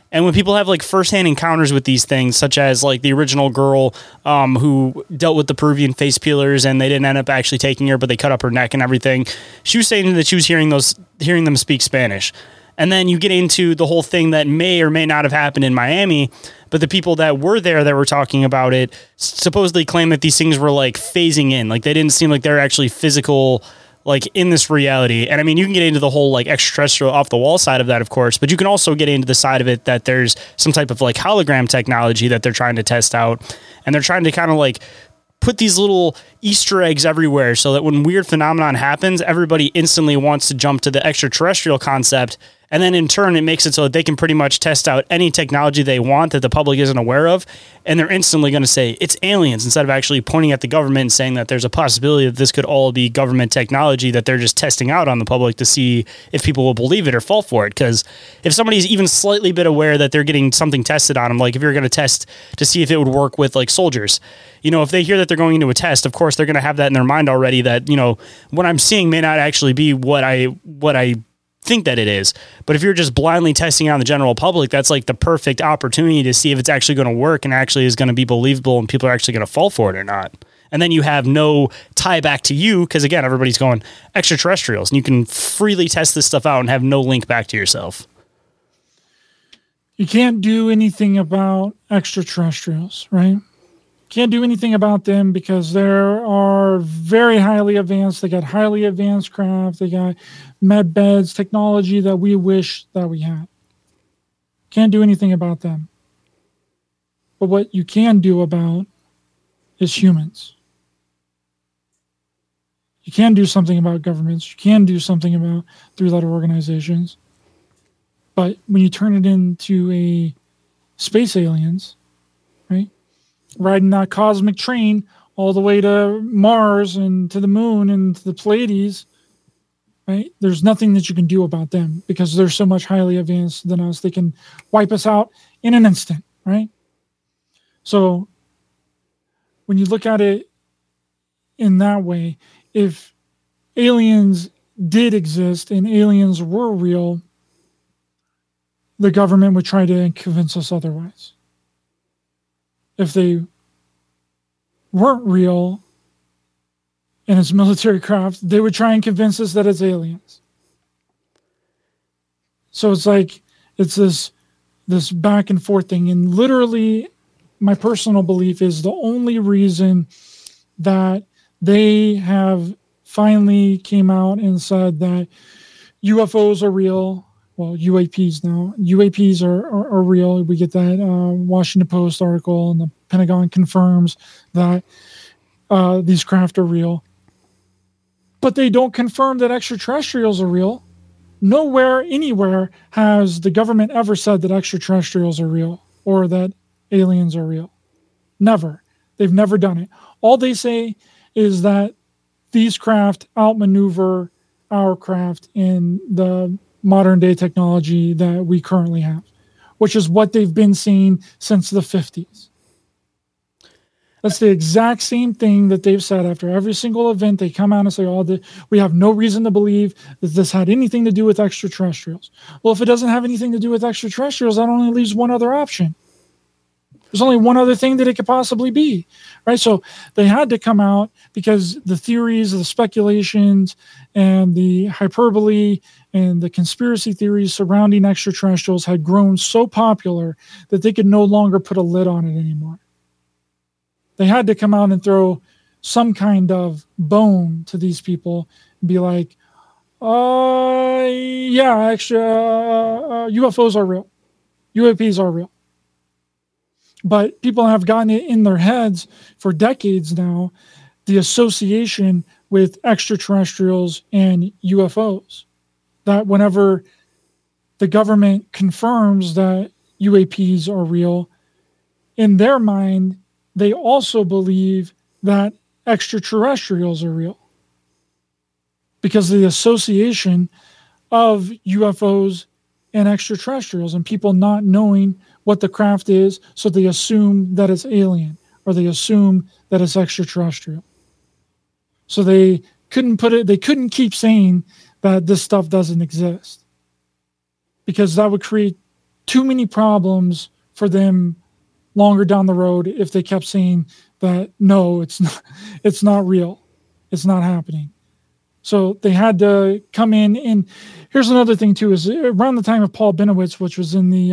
And when people have like firsthand encounters with these things, such as like the original girl who dealt with the Peruvian face peelers and they didn't end up actually taking her, but they cut up her neck and everything, she was saying that she was hearing them speak Spanish. And then you get into the whole thing that may or may not have happened in Miami, but the people that were there that were talking about it supposedly claim that these things were like phasing in. Like they didn't seem like they're actually physical, like in this reality. And I mean, you can get into the whole like extraterrestrial off the wall side of that, of course, but you can also get into the side of it that there's some type of like hologram technology that they're trying to test out. And they're trying to kind of like put these little Easter eggs everywhere so that when weird phenomenon happens, everybody instantly wants to jump to the extraterrestrial concept. And then in turn, it makes it so that they can pretty much test out any technology they want that the public isn't aware of. And they're instantly going to say it's aliens instead of actually pointing at the government and saying that there's a possibility that this could all be government technology that they're just testing out on the public to see if people will believe it or fall for it. Because if somebody's even slightly bit aware that they're getting something tested on them, like if you're going to test to see if it would work with like soldiers, you know, if they hear that they're going into a test, of course, they're going to have that in their mind already that, you know, what I'm seeing may not actually be what I think that it is. But if you're just blindly testing out the general public, that's like the perfect opportunity to see if it's actually going to work and actually is going to be believable and people are actually going to fall for it or not. And then you have no tie back to you because, again, everybody's going extraterrestrials and you can freely test this stuff out and have no link back to yourself. You can't do anything about extraterrestrials, right? Can't do anything about them because they are very highly advanced. They got highly advanced craft. They got med beds, technology that we wish that we had. Can't do anything about them. But what you can do about is humans. You can do something about governments. You can do something about three-letter organizations. But when you turn it into a space aliens, right? Riding that cosmic train all the way to Mars and to the moon and to the Pleiades, right? There's nothing that you can do about them because they're so much highly advanced than us. They can wipe us out in an instant, right? So when you look at it in that way, if aliens did exist and aliens were real, the government would try to convince us otherwise. If they weren't real and it's military craft, they would try and convince us that it's aliens. So it's like, it's this back and forth thing. And literally, my personal belief is the only reason that they have finally came out and said that UFOs are real. Well, UAPs now. UAPs are real. We get that Washington Post article, and the Pentagon confirms that these craft are real. But they don't confirm that extraterrestrials are real. Nowhere, anywhere has the government ever said that extraterrestrials are real or that aliens are real. Never. They've never done it. All they say is that these craft outmaneuver our craft in the modern day technology that we currently have, which is what they've been saying since the 50s. That's the exact same thing that they've said after every single event. They come out and say, we have no reason to believe that this had anything to do with extraterrestrials. Well, if it doesn't have anything to do with extraterrestrials, that only leaves one other option. There's only one other thing that it could possibly be, right? So they had to come out because the theories, the speculations, and the hyperbole and the conspiracy theories surrounding extraterrestrials had grown so popular that they could no longer put a lid on it anymore. They had to come out and throw some kind of bone to these people and be like, UFOs are real. UAPs are real. But people have gotten it in their heads for decades now, the association with extraterrestrials and UFOs. That whenever the government confirms that UAPs are real, in their mind, they also believe that extraterrestrials are real. Because of the association of UFOs and extraterrestrials and people not knowing what the craft is, so they assume that it's alien or they assume that it's extraterrestrial. So they couldn't keep saying that this stuff doesn't exist because that would create too many problems for them longer down the road if they kept saying that, no, it's not real. It's not happening. So they had to come in. And here's another thing too, is around the time of Paul Benowitz, which was in the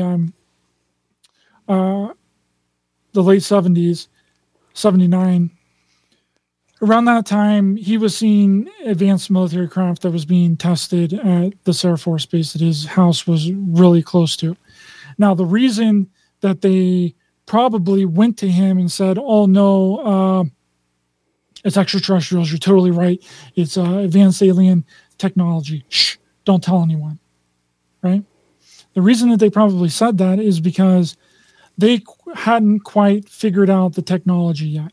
late 70s, 79, around that time, he was seeing advanced military craft that was being tested at this Air Force base that his house was really close to. Now, the reason that they probably went to him and said, oh, no, it's extraterrestrials. You're totally right. It's advanced alien technology. Shh, don't tell anyone, right? The reason that they probably said that is because they hadn't quite figured out the technology yet.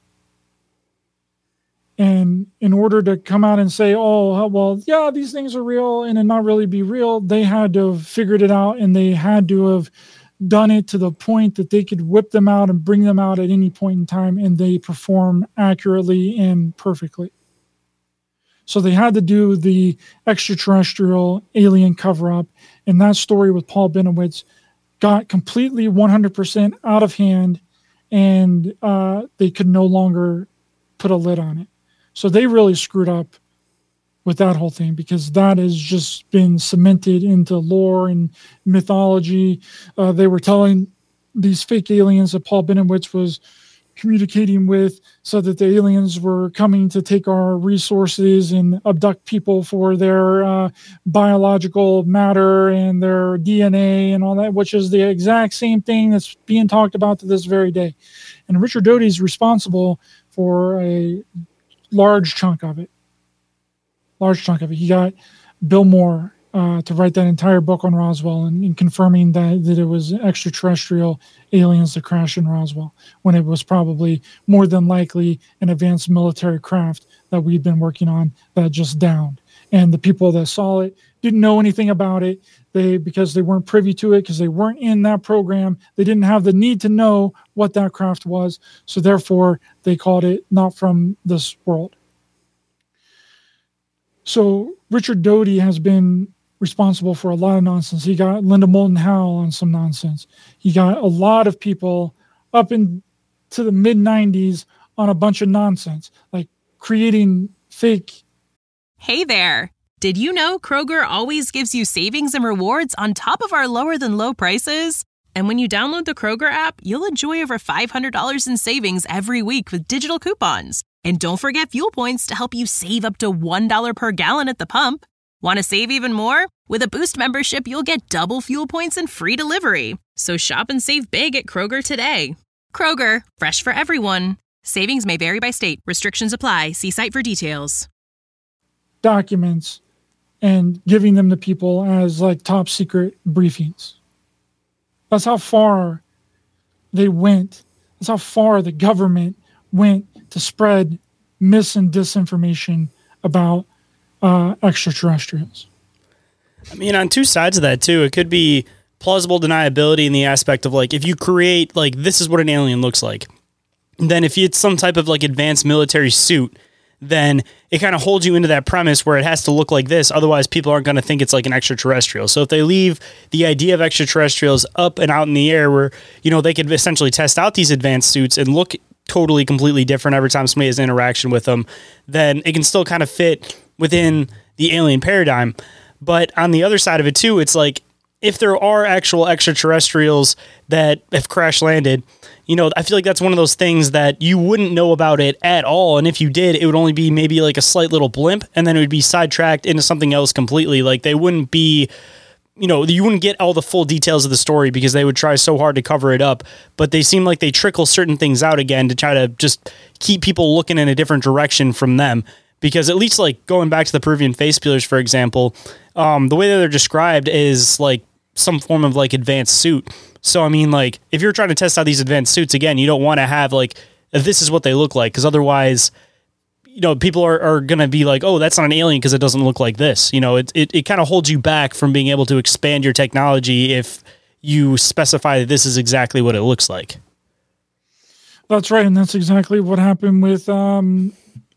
And in order to come out and say, oh, well, yeah, these things are real and it not really be real, they had to have figured it out, and they had to have done it to the point that they could whip them out and bring them out at any point in time, and they perform accurately and perfectly. So they had to do the extraterrestrial alien cover-up, and that story with Paul Benowitz got completely 100% out of hand, and they could no longer put a lid on it. So they really screwed up with that whole thing, because that has just been cemented into lore and mythology. They were telling these fake aliens that Paul Benowitz was communicating with, so that the aliens were coming to take our resources and abduct people for their biological matter and their DNA and all that, which is the exact same thing that's being talked about to this very day. And Richard Doty is responsible for a large chunk of it. He got Bill Moore to write that entire book on Roswell, and confirming that it was extraterrestrial aliens that crashed in Roswell, when it was probably more than likely an advanced military craft that we'd been working on that just downed. And the people that saw it didn't know anything about it. Because they weren't privy to it, because they weren't in that program, they didn't have the need to know what that craft was. So therefore, they called it not from this world. So Richard Doty has been responsible for a lot of nonsense. He got Linda Moulton Howe on some nonsense. He got a lot of people up into the mid-90s on a bunch of nonsense, like creating fake. Hey there. Did you know Kroger always gives you savings and rewards on top of our lower than low prices? And when you download the Kroger app, you'll enjoy over $500 in savings every week with digital coupons. And don't forget fuel points to help you save up to $1 per gallon at the pump. Want to save even more? With a Boost membership, you'll get double fuel points and free delivery. So shop and save big at Kroger today. Kroger, fresh for everyone. Savings may vary by state. Restrictions apply. See site for details. Documents and giving them to people as like top secret briefings. That's how far they went. That's how far the government went to spread mis and disinformation about extraterrestrials. I mean, on two sides of that too, it could be plausible deniability in the aspect of like, if you create like, this is what an alien looks like, then if it's some type of like advanced military suit, then it kind of holds you into that premise where it has to look like this. Otherwise, people aren't going to think it's like an extraterrestrial. So if they leave the idea of extraterrestrials up and out in the air where, you know, they could essentially test out these advanced suits and look totally, completely different every time somebody has an interaction with them, then it can still kind of fit within the alien paradigm. But on the other side of it too, it's like, if there are actual extraterrestrials that have crash landed, you know, I feel like that's one of those things that you wouldn't know about it at all. And if you did, it would only be maybe like a slight little blimp, and then it would be sidetracked into something else completely. Like they wouldn't be, you know, you wouldn't get all the full details of the story because they would try so hard to cover it up. But they seem like they trickle certain things out again to try to just keep people looking in a different direction from them. Because at least like going back to the Peruvian face peelers, for example, the way that they're described is like some form of like advanced suit. So, I mean, like if you're trying to test out these advanced suits, again, you don't want to have like, this is what they look like. Because otherwise, you know, people are going to be like, oh, that's not an alien because it doesn't look like this. You know, it kind of holds you back from being able to expand your technology if you specify that this is exactly what it looks like. That's right. And that's exactly what happened with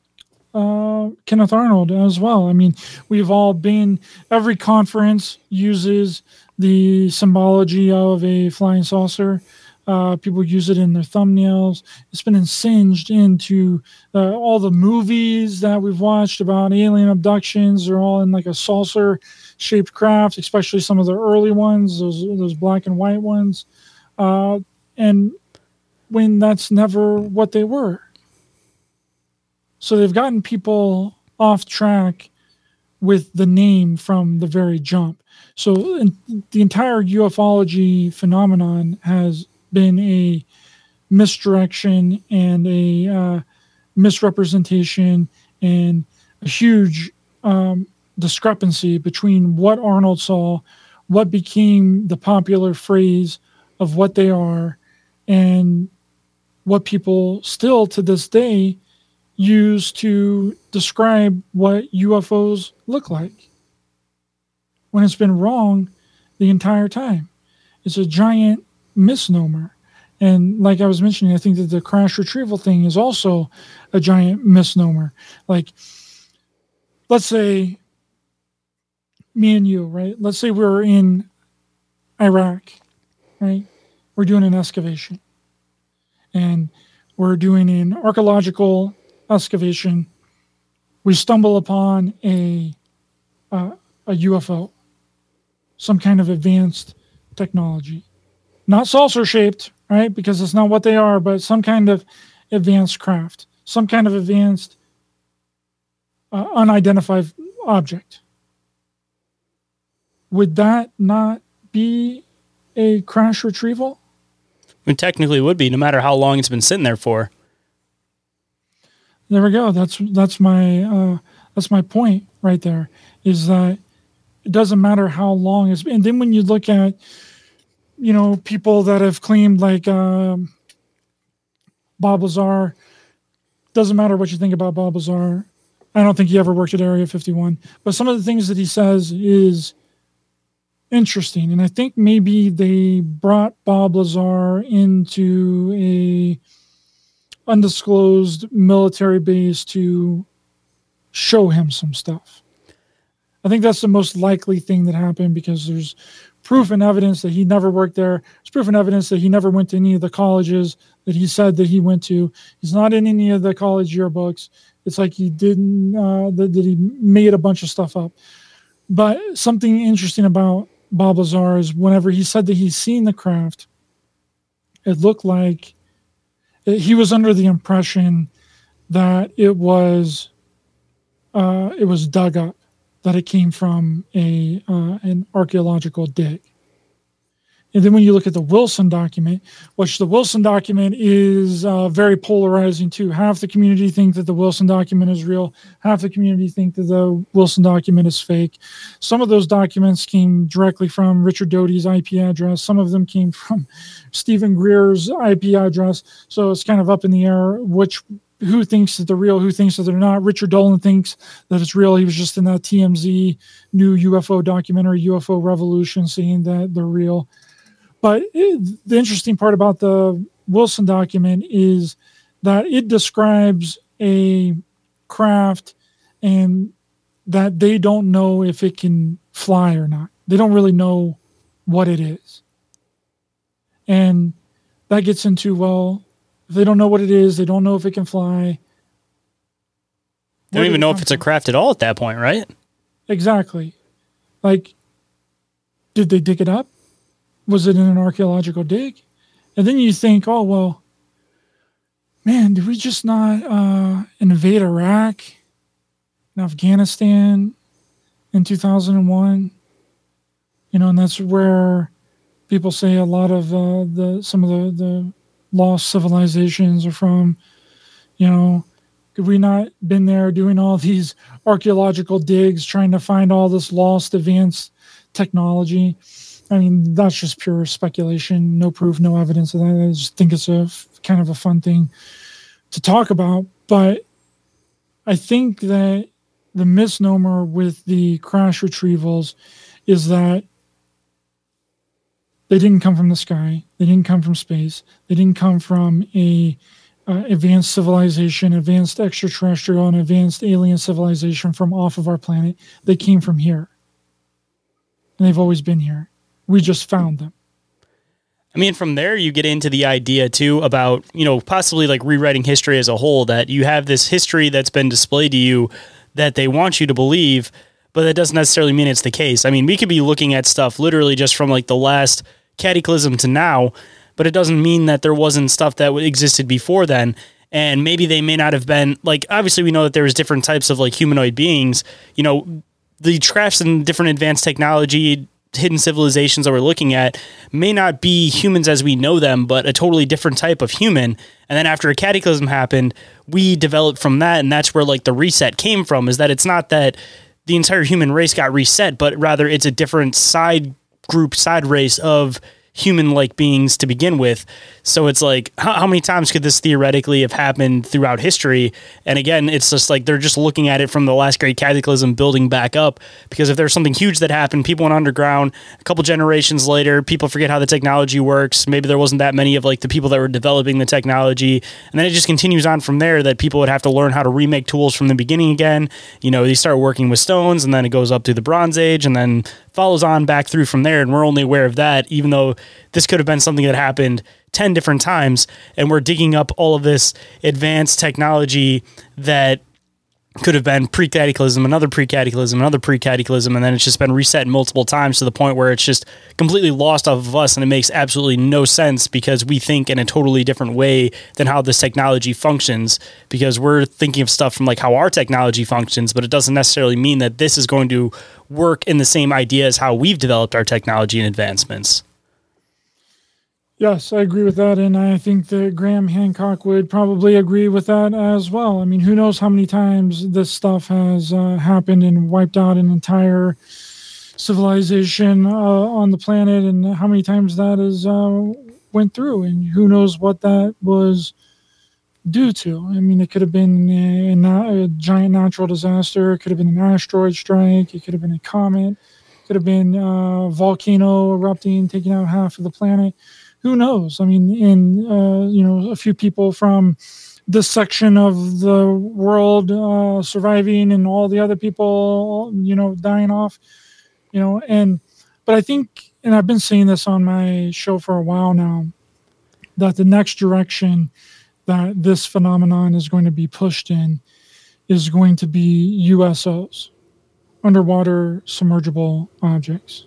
Kenneth Arnold as well. I mean, every conference uses the symbology of a flying saucer. People use it in their thumbnails. It's been singed into all the movies that we've watched about alien abductions. They're all in like a saucer-shaped craft, especially some of the early ones, those black and white ones. And when that's never what they were. So they've gotten people off track with the name from the very jump. So the entire ufology phenomenon has been a misdirection and a misrepresentation and a huge discrepancy between what Arnold saw, what became the popular phrase of what they are, and what people still to this day use to describe what UFOs look like, when it's been wrong the entire time. It's a giant misnomer. And like I was mentioning, I think that the crash retrieval thing is also a giant misnomer. Like, let's say me and you, right? Let's say we're in Iraq, right? We're doing an excavation. And we're doing an archaeological excavation. We stumble upon a UFO, some kind of advanced technology. Not saucer-shaped, right? Because it's not what they are, but some kind of advanced craft, some kind of advanced unidentified object. Would that not be a crash retrieval? It technically would be, no matter how long it's been sitting there for. There we go. That's my point right there, is that it doesn't matter how long it's been. And then when you look at, people that have claimed like Bob Lazar, doesn't matter what you think about Bob Lazar. I don't think he ever worked at Area 51, but some of the things that he says is interesting. And I think maybe they brought Bob Lazar into a undisclosed military base to show him some stuff. I think that's the most likely thing that happened, because there's proof and evidence that he never worked there. There's proof and evidence that he never went to any of the colleges that he said that he went to. He's not in any of the college yearbooks. It's like he didn't, that he made a bunch of stuff up. But something interesting about Bob Lazar is whenever he said that he's seen the craft, it looked like he was under the impression that it was dug up, that it came from an archaeological dig. And then when you look at the Wilson document, which the Wilson document is very polarizing too. Half the community think that the Wilson document is real. Half the community think that the Wilson document is fake. Some of those documents came directly from Richard Doty's IP address. Some of them came from Stephen Greer's IP address. So it's kind of up in the air who thinks that they're real, who thinks that they're not. Richard Dolan thinks that it's real. He was just in that TMZ new UFO documentary, UFO Revolution, saying that they're real. But the interesting part about the Wilson document is that it describes a craft and that they don't know if it can fly or not. They don't really know what it is. And that gets into, well, if they don't know what it is, they don't know if it can fly. They don't even know if it's a craft at all at that point, right? Exactly. Like, did they dig it up? Was it in an archaeological dig? And then you think, oh, well, man, did we just not invade Iraq and Afghanistan in 2001? And that's where people say a lot of some of the lost civilizations are from. Could we not been there doing all these archaeological digs, trying to find all this lost advanced technology? I mean, that's just pure speculation. No proof, no evidence of that. I just think it's kind of a fun thing to talk about. But I think that the misnomer with the crash retrievals is that they didn't come from the sky. They didn't come from space. They didn't come from a advanced civilization, advanced extraterrestrial, and advanced alien civilization from off of our planet. They came from here. And they've always been here. We just found them. I mean, from there, you get into the idea, too, about, possibly like rewriting history as a whole, that you have this history that's been displayed to you that they want you to believe, but that doesn't necessarily mean it's the case. I mean, we could be looking at stuff literally just from like the last cataclysm to now, but it doesn't mean that there wasn't stuff that existed before then. And maybe they may not have been, like, obviously we know that there's different types of like humanoid beings, the crafts and different advanced technology, hidden civilizations that we're looking at may not be humans as we know them, but a totally different type of human. And then after a cataclysm happened, we developed from that. And that's where like the reset came from, is that it's not that the entire human race got reset, but rather it's a different side race of human-like beings to begin with. So it's like, how many times could this theoretically have happened throughout history? And again, it's just like they're just looking at it from the last great cataclysm building back up, because if there's something huge that happened, people went underground, a couple generations later, people forget how the technology works. Maybe there wasn't that many of like the people that were developing the technology. And then it just continues on from there, that people would have to learn how to remake tools from the beginning again. They start working with stones, and then it goes up to the Bronze Age, and then follows on back through from there. And we're only aware of that, even though this could have been something that happened 10 different times, and we're digging up all of this advanced technology that could have been pre-cataclysm, another pre-cataclysm, another pre-cataclysm, and then it's just been reset multiple times to the point where it's just completely lost off of us, and it makes absolutely no sense because we think in a totally different way than how this technology functions, because we're thinking of stuff from like how our technology functions, but it doesn't necessarily mean that this is going to work in the same idea as how we've developed our technology and advancements. Yes, I agree with that, and I think that Graham Hancock would probably agree with that as well. I mean, who knows how many times this stuff has happened and wiped out an entire civilization on the planet, and how many times that has went through, and who knows what that was due to. I mean, it could have been a giant natural disaster, it could have been an asteroid strike, it could have been a comet, it could have been a volcano erupting, taking out half of the planet. Who knows? I mean, and a few people from this section of the world surviving, and all the other people, dying off, but I think, and I've been saying this on my show for a while now, that the next direction that this phenomenon is going to be pushed in is going to be USOs, underwater submergible objects,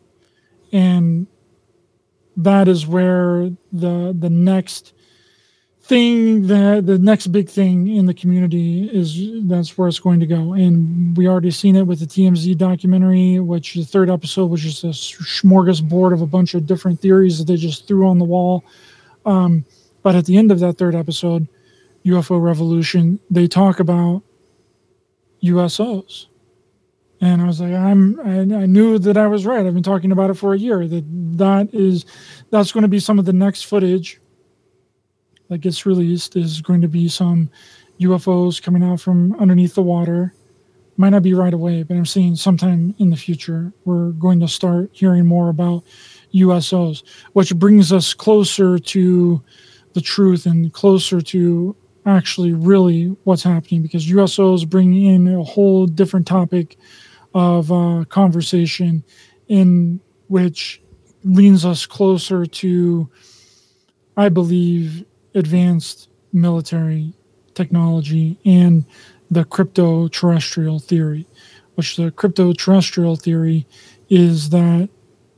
and that is where the next thing, the next big thing in the community that's where it's going to go. And we already seen it with the TMZ documentary, which the third episode was just a smorgasbord of a bunch of different theories that they just threw on the wall. But at the end of that third episode, UFO Revolution, they talk about USOs. And I was like, I knew that I was right. I've been talking about it for a year. That's going to be some of the next footage that gets released. Is going to be some UFOs coming out from underneath the water. Might not be right away, but I'm seeing sometime in the future we're going to start hearing more about USOs, which brings us closer to the truth and closer to actually really what's happening, because USOs bring in a whole different topic of conversation, in which leans us closer to, I believe, advanced military technology and the crypto-terrestrial theory, which the crypto-terrestrial theory is that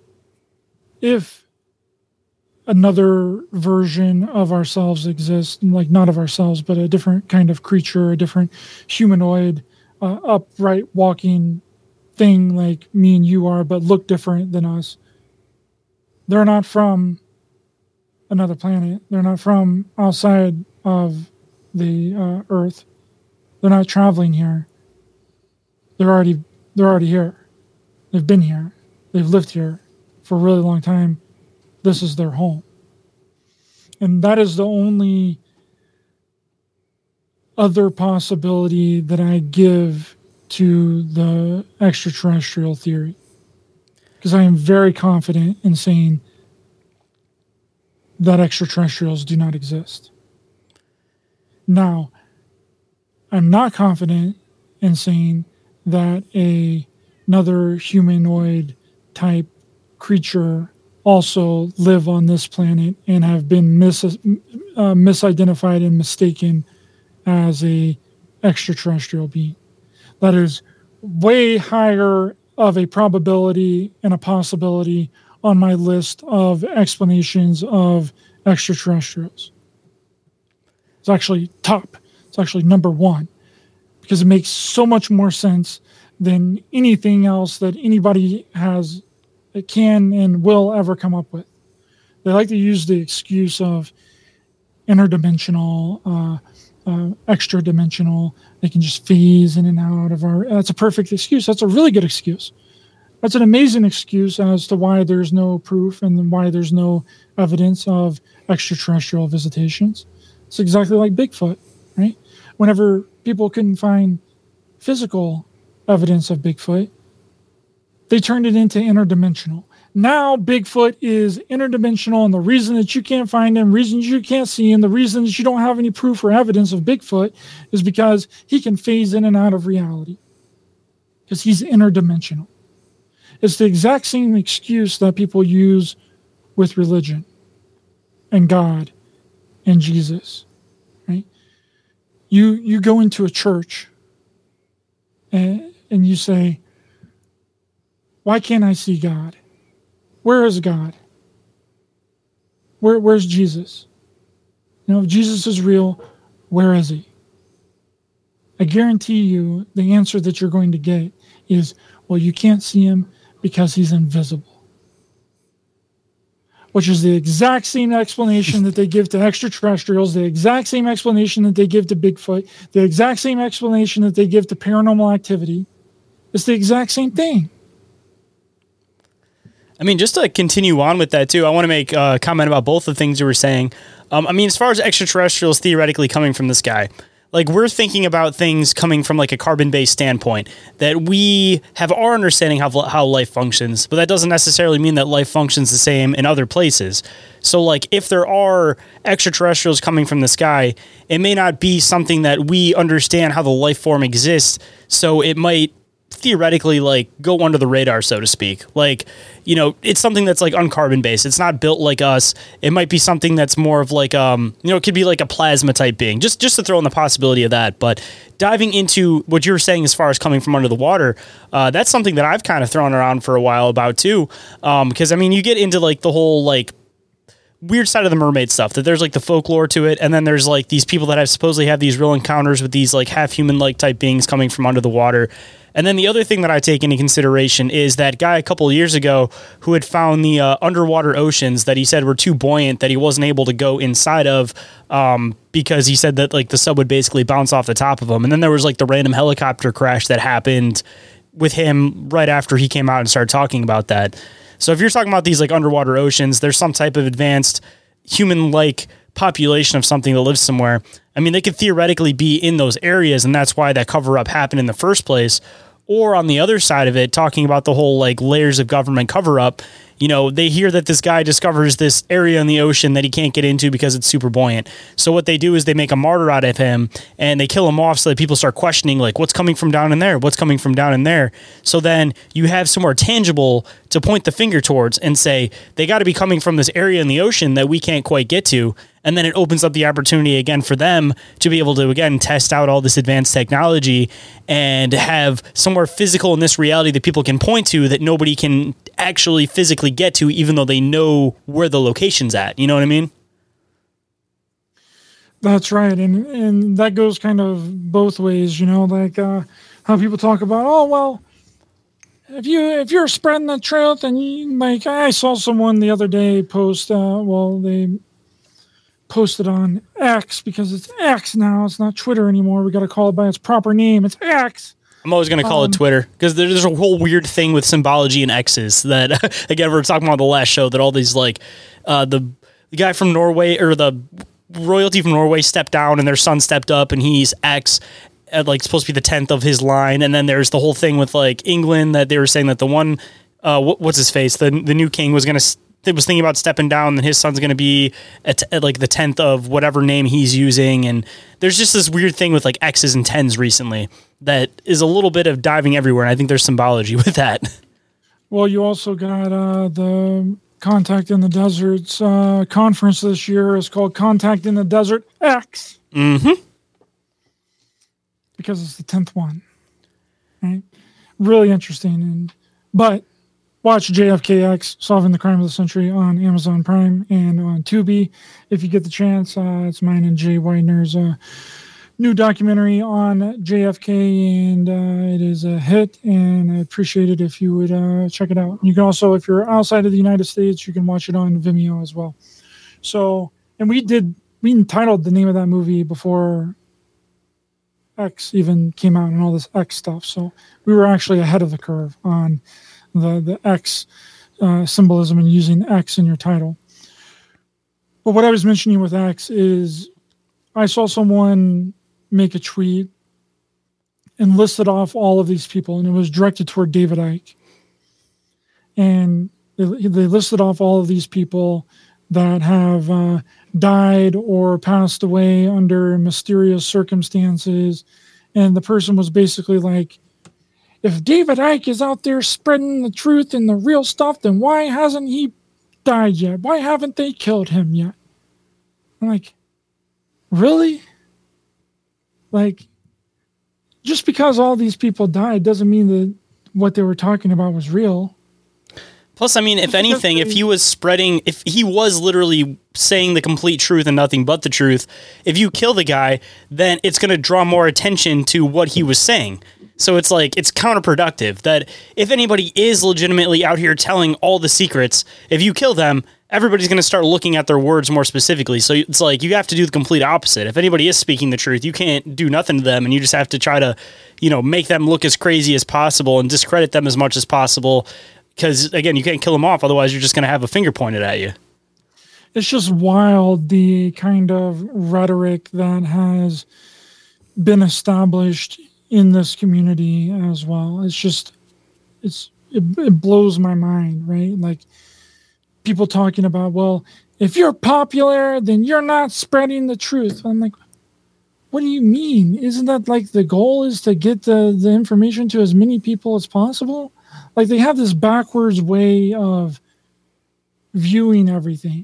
if another version of ourselves exists, like not of ourselves, but a different kind of creature, a different humanoid, upright walking thing like me and you are, but look different than us. They're not from another planet. They're not from outside of the Earth. They're not traveling here. They're already here. They've been here. They've lived here for a really long time. This is their home. And that is the only other possibility that I give to the extraterrestrial theory, because I am very confident in saying that extraterrestrials do not exist. Now, I'm not confident in saying that another humanoid type creature also live on this planet and have been misidentified and mistaken as a extraterrestrial being. That is way higher of a probability and a possibility on my list of explanations of extraterrestrials. It's actually top. It's actually number one, because it makes so much more sense than anything else that anybody can and will ever come up with. They like to use the excuse of interdimensional, extra dimensional. They can just phase in and out of our. That's a perfect excuse. That's a really good excuse. That's an amazing excuse as to why there's no proof and why there's no evidence of extraterrestrial visitations. It's exactly like Bigfoot, right? Whenever people couldn't find physical evidence of Bigfoot, they turned it into interdimensional. Now Bigfoot is interdimensional, and the reason that you can't find him, reasons you can't see him, the reason that you don't have any proof or evidence of Bigfoot is because he can phase in and out of reality, because he's interdimensional. It's the exact same excuse that people use with religion and God and Jesus, right? You go into a church and you say, why can't I see God? Where is God? Where's Jesus? If Jesus is real, where is he? I guarantee you the answer that you're going to get is, well, you can't see him because he's invisible. Which is the exact same explanation that they give to extraterrestrials, the exact same explanation that they give to Bigfoot, the exact same explanation that they give to paranormal activity. It's the exact same thing. I mean, just to continue on with that, too, I want to make a comment about both the things you were saying. As far as extraterrestrials theoretically coming from the sky, like, we're thinking about things coming from, like, a carbon-based standpoint, that we have our understanding of how life functions, but that doesn't necessarily mean that life functions the same in other places. So, like, if there are extraterrestrials coming from the sky, it may not be something that we understand how the life form exists, so it might theoretically, like, go under the radar, so to speak. Like, it's something that's, like, uncarbon based. It's not built like us. It might be something that's more of, like, it could be like a plasma type being, just to throw in the possibility of that. But diving into what you were saying as far as coming from under the water, that's something that I've kind of thrown around for a while about too. Because you get into, like, the whole, like, weird side of the mermaid stuff, that there's, like, the folklore to it, and then there's, like, these people that supposedly have these real encounters with these, like, half human like type beings coming from under the water. And then the other thing that I take into consideration is that guy a couple of years ago who had found the underwater oceans that he said were too buoyant that he wasn't able to go inside of, because he said that, like, the sub would basically bounce off the top of him. And then there was, like, the random helicopter crash that happened with him right after he came out and started talking about that. So if you're talking about these, like, underwater oceans, there's some type of advanced human-like population of something that lives somewhere. They could theoretically be in those areas, and that's why that cover-up happened in the first place. Or on the other side of it, talking about the whole, like, layers of government cover-up, they hear that this guy discovers this area in the ocean that he can't get into because it's super buoyant. So what they do is they make a martyr out of him, and they kill him off so that people start questioning, like, what's coming from down in there? What's coming from down in there? So then you have somewhere tangible to point the finger towards and say, they got to be coming from this area in the ocean that we can't quite get to. And then it opens up the opportunity again for them to be able to, again, test out all this advanced technology and have somewhere physical in this reality that people can point to that nobody can actually physically get to, even though they know where the location's at. You know what I mean? That's right. And that goes kind of both ways, like how people talk about, oh, well, if you're spreading the truth and I saw someone the other day post, they posted on X, because it's X now. It's not Twitter anymore. We got to call it by its proper name. It's X. I'm always going to call it Twitter, because there's a whole weird thing with symbology and X's that, again, we were talking about the last show, that all these, like, the guy from Norway, or the royalty from Norway, stepped down and their son stepped up and he's X, like, supposed to be the 10th of his line. And then there's the whole thing with, like, England, that they were saying that the one, what's his face, the new king was going to was thinking about stepping down, then his son's going to be at like the 10th of whatever name he's using. And there's just this weird thing with like X's and 10s recently that is a little bit of diving everywhere. And I think there's symbology with that. Well, you also got the Contact in the Desert's conference this year is called Contact in the Desert X. Mm-hmm. Because it's the 10th one. Right? Really interesting. But watch JFKX, Solving the Crime of the Century on Amazon Prime and on Tubi. If you get the chance, it's mine and Jay Widener's new documentary on JFK, and it is a hit, and I appreciate it if you would check it out. You can also, if you're outside of the United States, you can watch it on Vimeo as well. So, and we entitled the name of that movie before X even came out and all this X stuff. So we were actually ahead of the curve on the X symbolism and using X in your title. But what I was mentioning with X is I saw someone make a tweet and listed off all of these people, and it was directed toward David Icke. And they listed off all of these people that have died or passed away under mysterious circumstances. And the person was basically like, if David Icke is out there spreading the truth and the real stuff, then why hasn't he died yet? Why haven't they killed him yet? I'm like, really? Like, just because all these people died doesn't mean that what they were talking about was real. Plus, I mean, if anything, if he was literally saying the complete truth and nothing but the truth, if you kill the guy, then it's going to draw more attention to what he was saying. So it's like, it's counterproductive that if anybody is legitimately out here telling all the secrets, if you kill them, everybody's going to start looking at their words more specifically. So it's like, you have to do the complete opposite. If anybody is speaking the truth, you can't do nothing to them, and you just have to try to, make them look as crazy as possible and discredit them as much as possible. Because, again, you can't kill them off. Otherwise, you're just going to have a finger pointed at you. It's just wild, the kind of rhetoric that has been established in this community as well. It's just, it blows my mind, right? Like, people talking about, well, if you're popular, then you're not spreading the truth. I'm like, what do you mean? Isn't that like the goal is to get the information to as many people as possible? Like, they have this backwards way of viewing everything,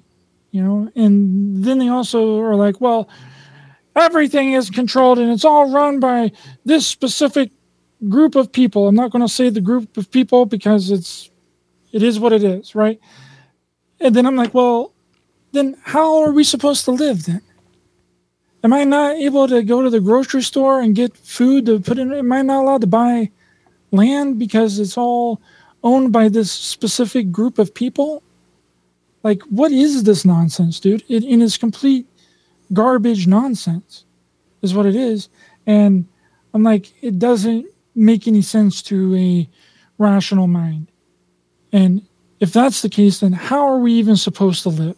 and then they also are like, well, everything is controlled and it's all run by this specific group of people. I'm not going to say the group of people because it is what it is, right? And then I'm like, well, then how are we supposed to live then? Am I not able to go to the grocery store and get food to put in? Am I not allowed to buy land because it's all owned by this specific group of people? Like, what is this nonsense, dude? It is complete garbage nonsense is what it is. And I'm like, it doesn't make any sense to a rational mind. And if that's the case, then how are we even supposed to live?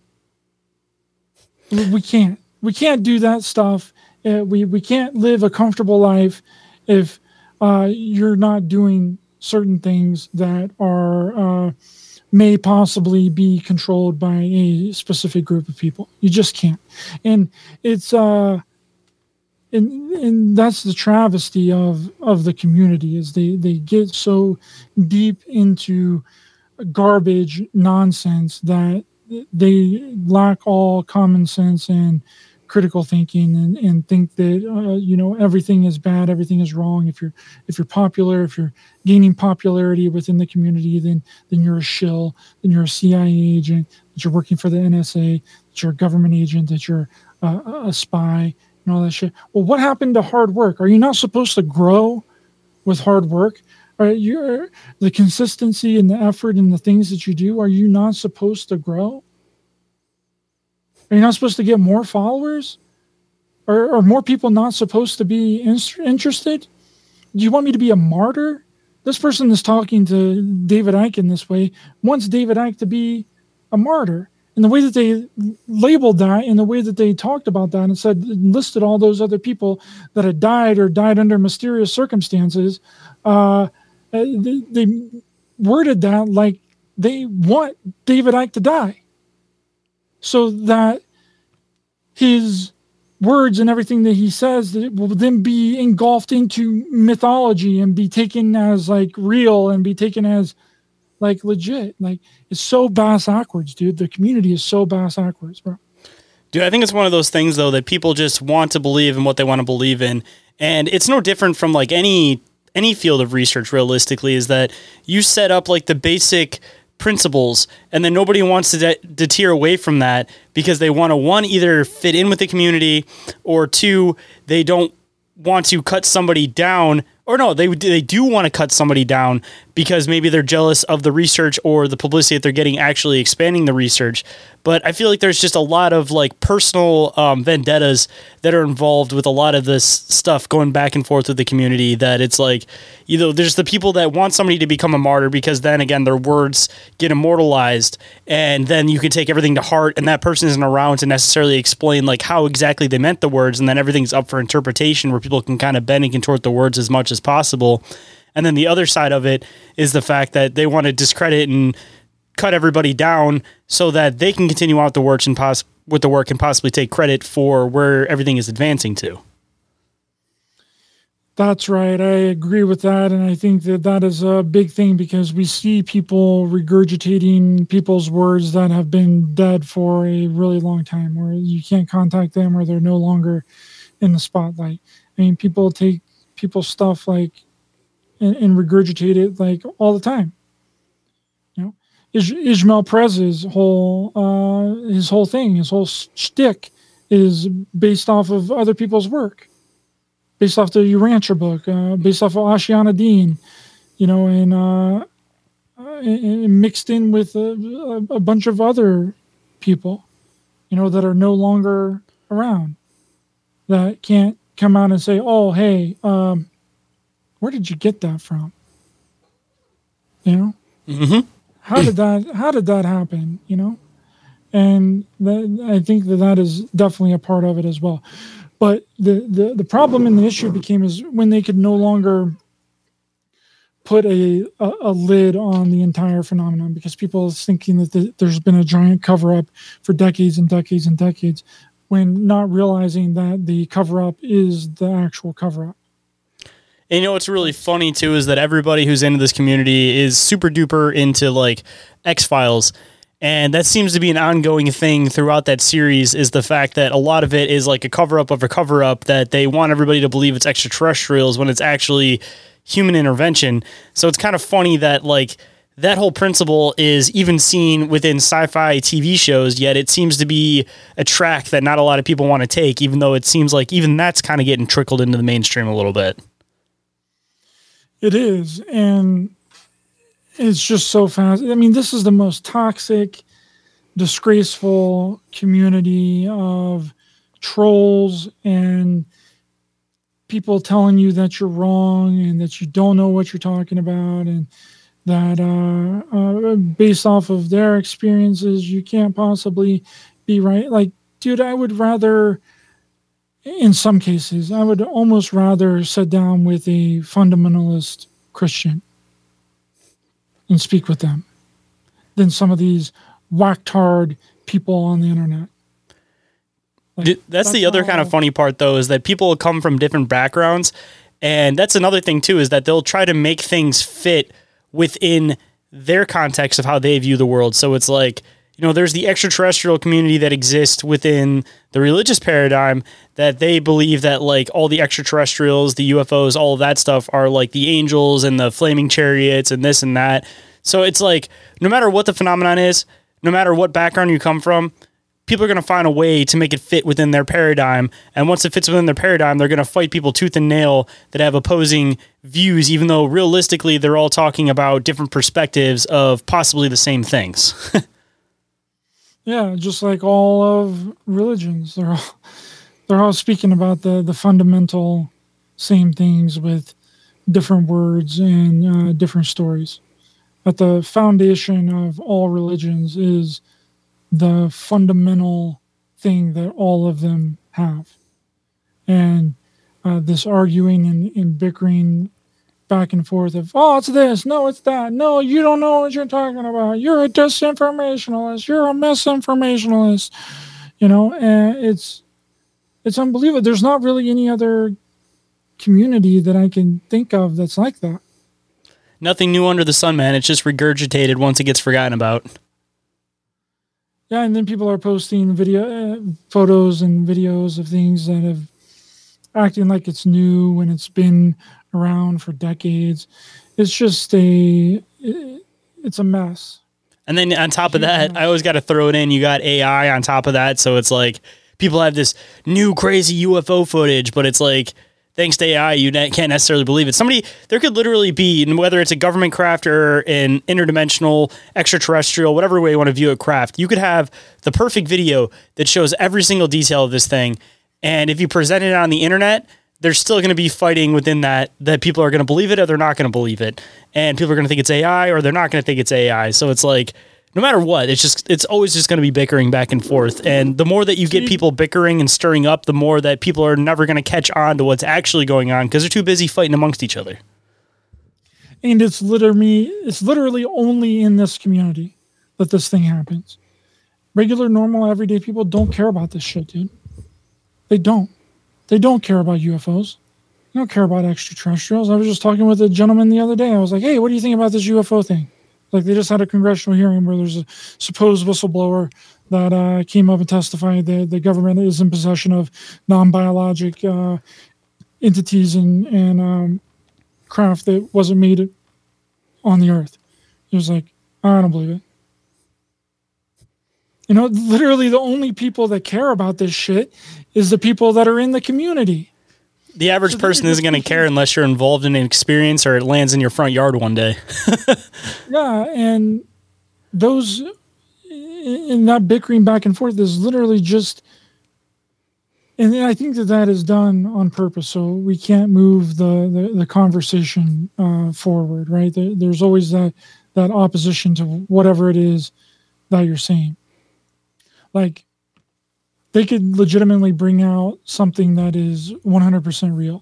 We can't do that stuff. We can't live a comfortable life if you're not doing certain things that are may possibly be controlled by a specific group of people. You just can't. And it's and that's the travesty of the community, is they get so deep into garbage nonsense that they lack all common sense and critical thinking, and think that everything is bad, everything is wrong. If you're popular, if you're gaining popularity within the community, then you're a shill, then you're a CIA agent, that you're working for the NSA, that you're a government agent, that you're a spy, and all that shit. Well, what happened to hard work? Are you not supposed to grow with hard work? The consistency and the effort and the things that you do, are you not supposed to grow? Are you not supposed to get more followers? Are more people not supposed to be interested? Do you want me to be a martyr? This person is talking to David Icke in this way, wants David Icke to be a martyr. And the way that they labeled that, and the way that they talked about that and listed all those other people that had died or died under mysterious circumstances, they worded that like they want David Icke to die so that his words and everything that he says that will then be engulfed into mythology and be taken as like real and be taken as like legit. Like, it's so bass backwards, dude. The community is so bass backwards, bro. Dude, I think it's one of those things, though, that people just want to believe in what they want to believe in. And it's no different from like any field of research, realistically, is that you set up like the basic principles and then nobody wants to deter away from that because they want to, one, either fit in with the community, or two, they don't want to cut somebody down. Or no, they do want to cut somebody down because maybe they're jealous of the research or the publicity that they're getting actually expanding the research. But I feel like there's just a lot of like personal vendettas that are involved with a lot of this stuff going back and forth with the community, that it's like, there's the people that want somebody to become a martyr because then again, their words get immortalized and then you can take everything to heart and that person isn't around to necessarily explain like how exactly they meant the words. And then everything's up for interpretation where people can kind of bend and contort the words as much as possible. And then the other side of it is the fact that they want to discredit and cut everybody down so that they can continue out the work and possibly take credit for where everything is advancing to. That's right. I agree with that. And I think that is a big thing because we see people regurgitating people's words that have been dead for a really long time, where you can't contact them or they're no longer in the spotlight. I mean, people take people's stuff like and regurgitate it like all the time. Ishmael Perez's whole thing, his whole shtick is based off of other people's work, based off the Urantia book, based off of Ashiana Dean, and mixed in with a bunch of other people, that are no longer around, that can't come out and say, "Oh, hey, where did you get that from?" Mm-hmm. How did that happen? And I think that is definitely a part of it as well. But the problem and the issue became is when they could no longer put a lid on the entire phenomenon, because people are thinking that there's been a giant cover up for decades and decades and decades, when not realizing that the cover up is the actual cover up. And what's really funny too is that everybody who's into this community is super duper into like X-Files. And that seems to be an ongoing thing throughout that series, is the fact that a lot of it is like a cover-up of a cover-up, that they want everybody to believe it's extraterrestrials when it's actually human intervention. So it's kind of funny that like that whole principle is even seen within sci-fi TV shows, yet it seems to be a track that not a lot of people want to take, even though it seems like even that's kind of getting trickled into the mainstream a little bit. It is, and it's just so fast. I mean, this is the most toxic, disgraceful community of trolls and people telling you that you're wrong and that you don't know what you're talking about, and that based off of their experiences, you can't possibly be right. Like, dude, I would rather... in some cases, I would almost rather sit down with a fundamentalist Christian and speak with them than some of these whack-tard people on the internet. Like, that's the other kind of funny part, though, is that people come from different backgrounds. And that's another thing, too, is that they'll try to make things fit within their context of how they view the world. So it's like, there's the extraterrestrial community that exists within the religious paradigm, that they believe that like all the extraterrestrials, the UFOs, all of that stuff are like the angels and the flaming chariots and this and that. So it's like, no matter what the phenomenon is, no matter what background you come from, people are going to find a way to make it fit within their paradigm. And once it fits within their paradigm, they're going to fight people tooth and nail that have opposing views, even though realistically they're all talking about different perspectives of possibly the same things. Yeah, just like all of religions, they're all speaking about the fundamental same things with different words and different stories. At the foundation of all religions is the fundamental thing that all of them have, and this arguing and bickering back and forth of, oh, it's this, no, it's that, no, you don't know what you're talking about, you're a disinformationalist, you're a misinformationalist, and it's unbelievable. There's not really any other community that I can think of that's like that. Nothing new under the sun, man. It's just regurgitated once it gets forgotten about. Yeah, and then people are posting photos and videos of things that have acting like it's new when it's been around for decades. It's just it's a mess. And then on top of that, I always got to throw it in. You got AI on top of that. So it's like people have this new crazy UFO footage, but it's like, thanks to AI, you can't necessarily believe it. There could literally be, whether it's a government craft or an interdimensional, extraterrestrial, whatever way you want to view a craft, you could have the perfect video that shows every single detail of this thing. And if you present it on the internet, there's still going to be fighting within that people are going to believe it or they're not going to believe it. And people are going to think it's AI or they're not going to think it's AI. So it's like, no matter what, it's always just going to be bickering back and forth. And the more that you get people bickering and stirring up, the more that people are never going to catch on to what's actually going on because they're too busy fighting amongst each other. And it's literally only in this community that this thing happens. Regular, normal, everyday people don't care about this shit, dude. They don't. They don't care about UFOs. They don't care about extraterrestrials. I was just talking with a gentleman the other day. I was like, hey, what do you think about this UFO thing? Like, they just had a congressional hearing where there's a supposed whistleblower that came up and testified that the government is in possession of non-biologic entities and craft that wasn't made on the earth. He was like, I don't believe it. Literally the only people that care about this shit is the people that are in the community. The average person isn't going to care unless you're involved in an experience or it lands in your front yard one day. Yeah, and those in that bickering back and forth is literally just, and I think that is done on purpose, so we can't move the conversation forward, right? There's always that opposition to whatever it is that you're saying. Like, they could legitimately bring out something that is 100% real.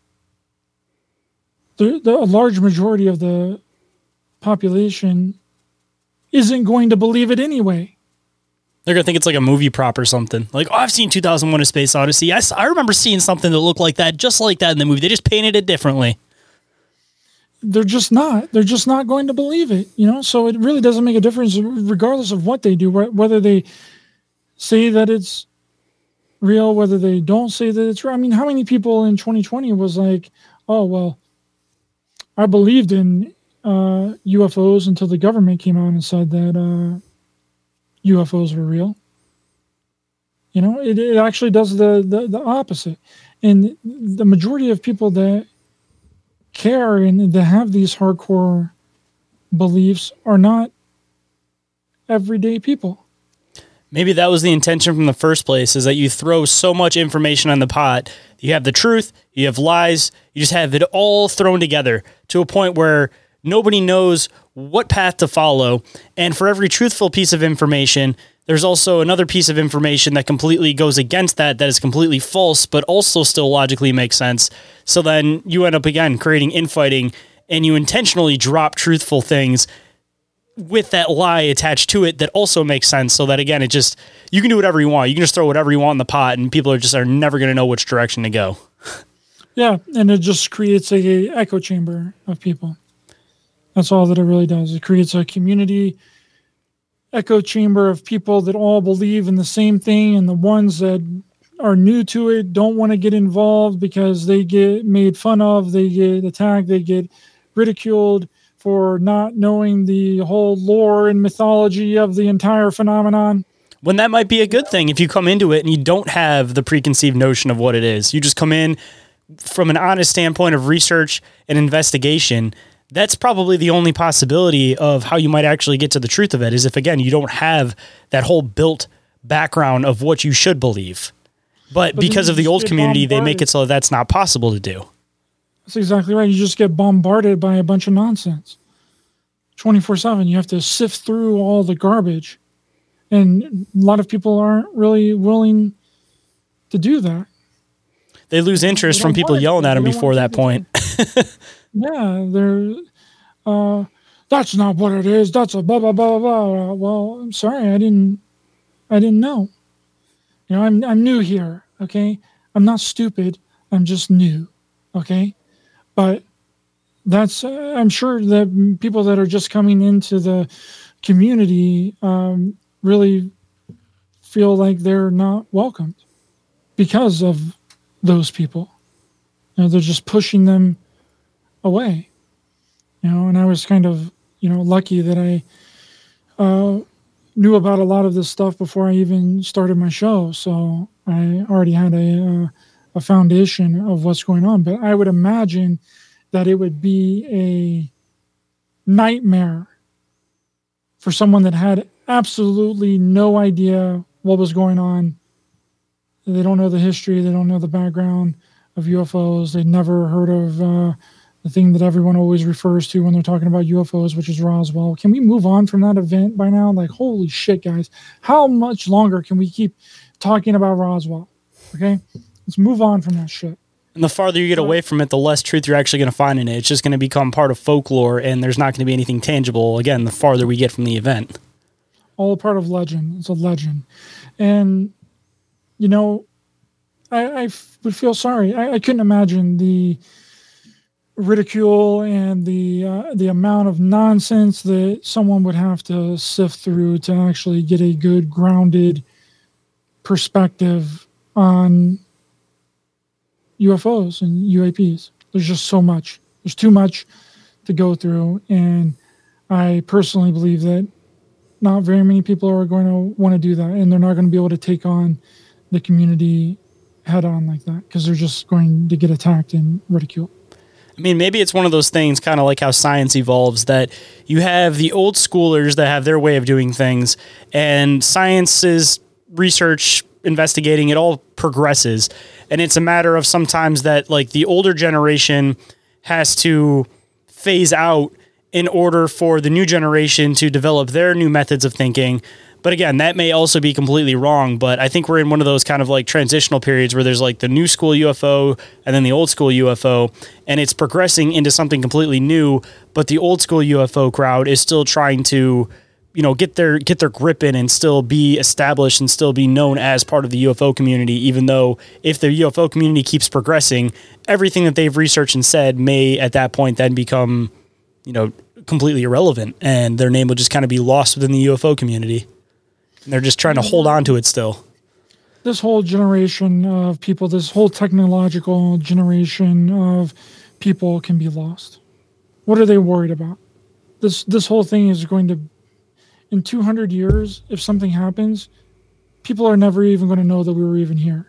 A large majority of the population isn't going to believe it anyway. They're going to think it's like a movie prop or something. Like, oh, I've seen 2001: A Space Odyssey. I remember seeing something that looked like that, just like that in the movie. They just painted it differently. They're just not going to believe it, So it really doesn't make a difference regardless of what they do, whether they say that it's real, whether they don't say that it's real. I mean, how many people in 2020 was like, oh, well, I believed in UFOs until the government came out and said that UFOs were real. It actually does the opposite. And the majority of people that care and that have these hardcore beliefs are not everyday people. Maybe that was the intention from the first place, is that you throw so much information on the pot. You have the truth, you have lies, you just have it all thrown together to a point where nobody knows what path to follow. And for every truthful piece of information, there's also another piece of information that completely goes against that is completely false, but also still logically makes sense. So then you end up, again, creating infighting, and you intentionally drop truthful things with that lie attached to it that also makes sense, so that, again, you can do whatever you want. You can just throw whatever you want in the pot, and people are never going to know which direction to go. Yeah, and it just creates a echo chamber of people. That's all that it really does. It creates a community echo chamber of people that all believe in the same thing, and the ones that are new to it don't want to get involved because they get made fun of, they get attacked, they get ridiculed for not knowing the whole lore and mythology of the entire phenomenon. When that might be a good thing if you come into it and you don't have the preconceived notion of what it is. You just come in from an honest standpoint of research and investigation. That's probably the only possibility of how you might actually get to the truth of it, is if, again, you don't have that whole built background of what you should believe. But because of the old community, they make it so that's not possible to do. That's exactly right. You just get bombarded by a bunch of nonsense. 24/7. You have to sift through all the garbage. And a lot of people aren't really willing to do that. They lose interest from people yelling at them before that point. Yeah, that's not what it is. That's a blah blah blah blah. Well, I'm sorry, I didn't know. You know, I'm new here. Okay, I'm not stupid. I'm just new. Okay, but I'm sure that people that are just coming into the community really feel like they're not welcomed because of those people. You know, they're just pushing them away. You know, and I was kind of, lucky that I knew about a lot of this stuff before I even started my show. So I already had a foundation of what's going on. But I would imagine that it would be a nightmare for someone that had absolutely no idea what was going on. They don't know the history. They don't know the background of UFOs. They'd never heard of the thing that everyone always refers to when they're talking about UFOs, which is Roswell. Can we move on from that event by now? Like, holy shit, guys. How much longer can we keep talking about Roswell? Okay? Let's move on from that shit. And the farther you get away from it, the less truth you're actually going to find in it. It's just going to become part of folklore, and there's not going to be anything tangible, again, the farther we get from the event. All part of legend. It's a legend. And, I would feel sorry. I couldn't imagine the ridicule and the amount of nonsense that someone would have to sift through to actually get a good grounded perspective on UFOs and UAPs. There's just so much. There's too much to go through, and I personally believe that not very many people are going to want to do that, and they're not going to be able to take on the community head on like that because they're just going to get attacked and ridiculed. I mean, maybe it's one of those things, kind of like how science evolves, that you have the old schoolers that have their way of doing things, and science's research, investigating, it all progresses. And it's a matter of sometimes that, like, the older generation has to phase out in order for the new generation to develop their new methods of thinking. But again, that may also be completely wrong, but I think we're in one of those kind of like transitional periods where there's like the new school UFO and then the old school UFO, and it's progressing into something completely new, but the old school UFO crowd is still trying to, get their grip in and still be established and still be known as part of the UFO community, even though if the UFO community keeps progressing, everything that they've researched and said may at that point then become, completely irrelevant, and their name will just kind of be lost within the UFO community. And they're just trying to hold on to it still. This whole generation of people, this whole technological generation of people can be lost. What are they worried about? This whole thing is going to, in 200 years, if something happens, people are never even going to know that we were even here.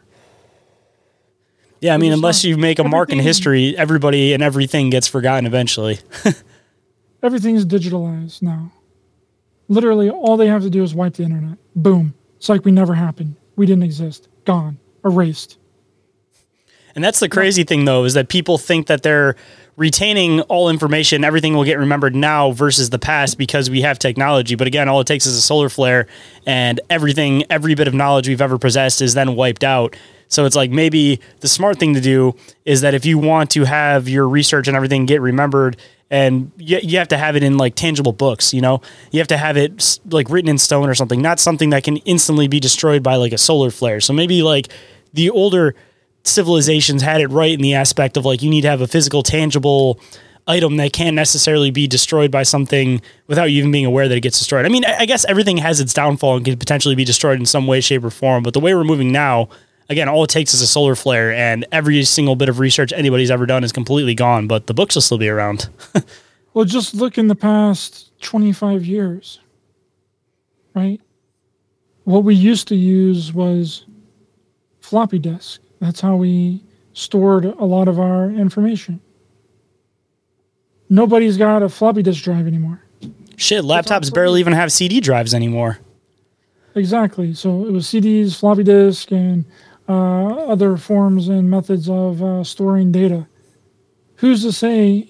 Yeah, I mean, unless you make a mark in history, everybody and everything gets forgotten eventually. Everything's digitalized now. Literally, all they have to do is wipe the internet. Boom. It's like we never happened. We didn't exist. Gone. Erased. And that's the crazy thing, though, is that people think that they're retaining all information. Everything will get remembered now versus the past because we have technology. But again, all it takes is a solar flare, and every bit of knowledge we've ever possessed is then wiped out. So it's like maybe the smart thing to do is that if you want to have your research and everything get remembered, and you have to have it in like tangible books, you have to have it like written in stone or something, not something that can instantly be destroyed by like a solar flare. So maybe like the older civilizations had it right in the aspect of like, you need to have a physical, tangible item that can't necessarily be destroyed by something without you even being aware that it gets destroyed. I mean, I guess everything has its downfall and can potentially be destroyed in some way, shape, or form. But the way we're moving now, again, all it takes is a solar flare, and every single bit of research anybody's ever done is completely gone, but the books will still be around. Well, just look in the past 25 years, right? What we used to use was floppy disk. That's how we stored a lot of our information. Nobody's got a floppy disk drive anymore. Shit, laptops barely even have CD drives anymore. Exactly. So it was CDs, floppy disk, and other forms and methods of storing data. Who's to say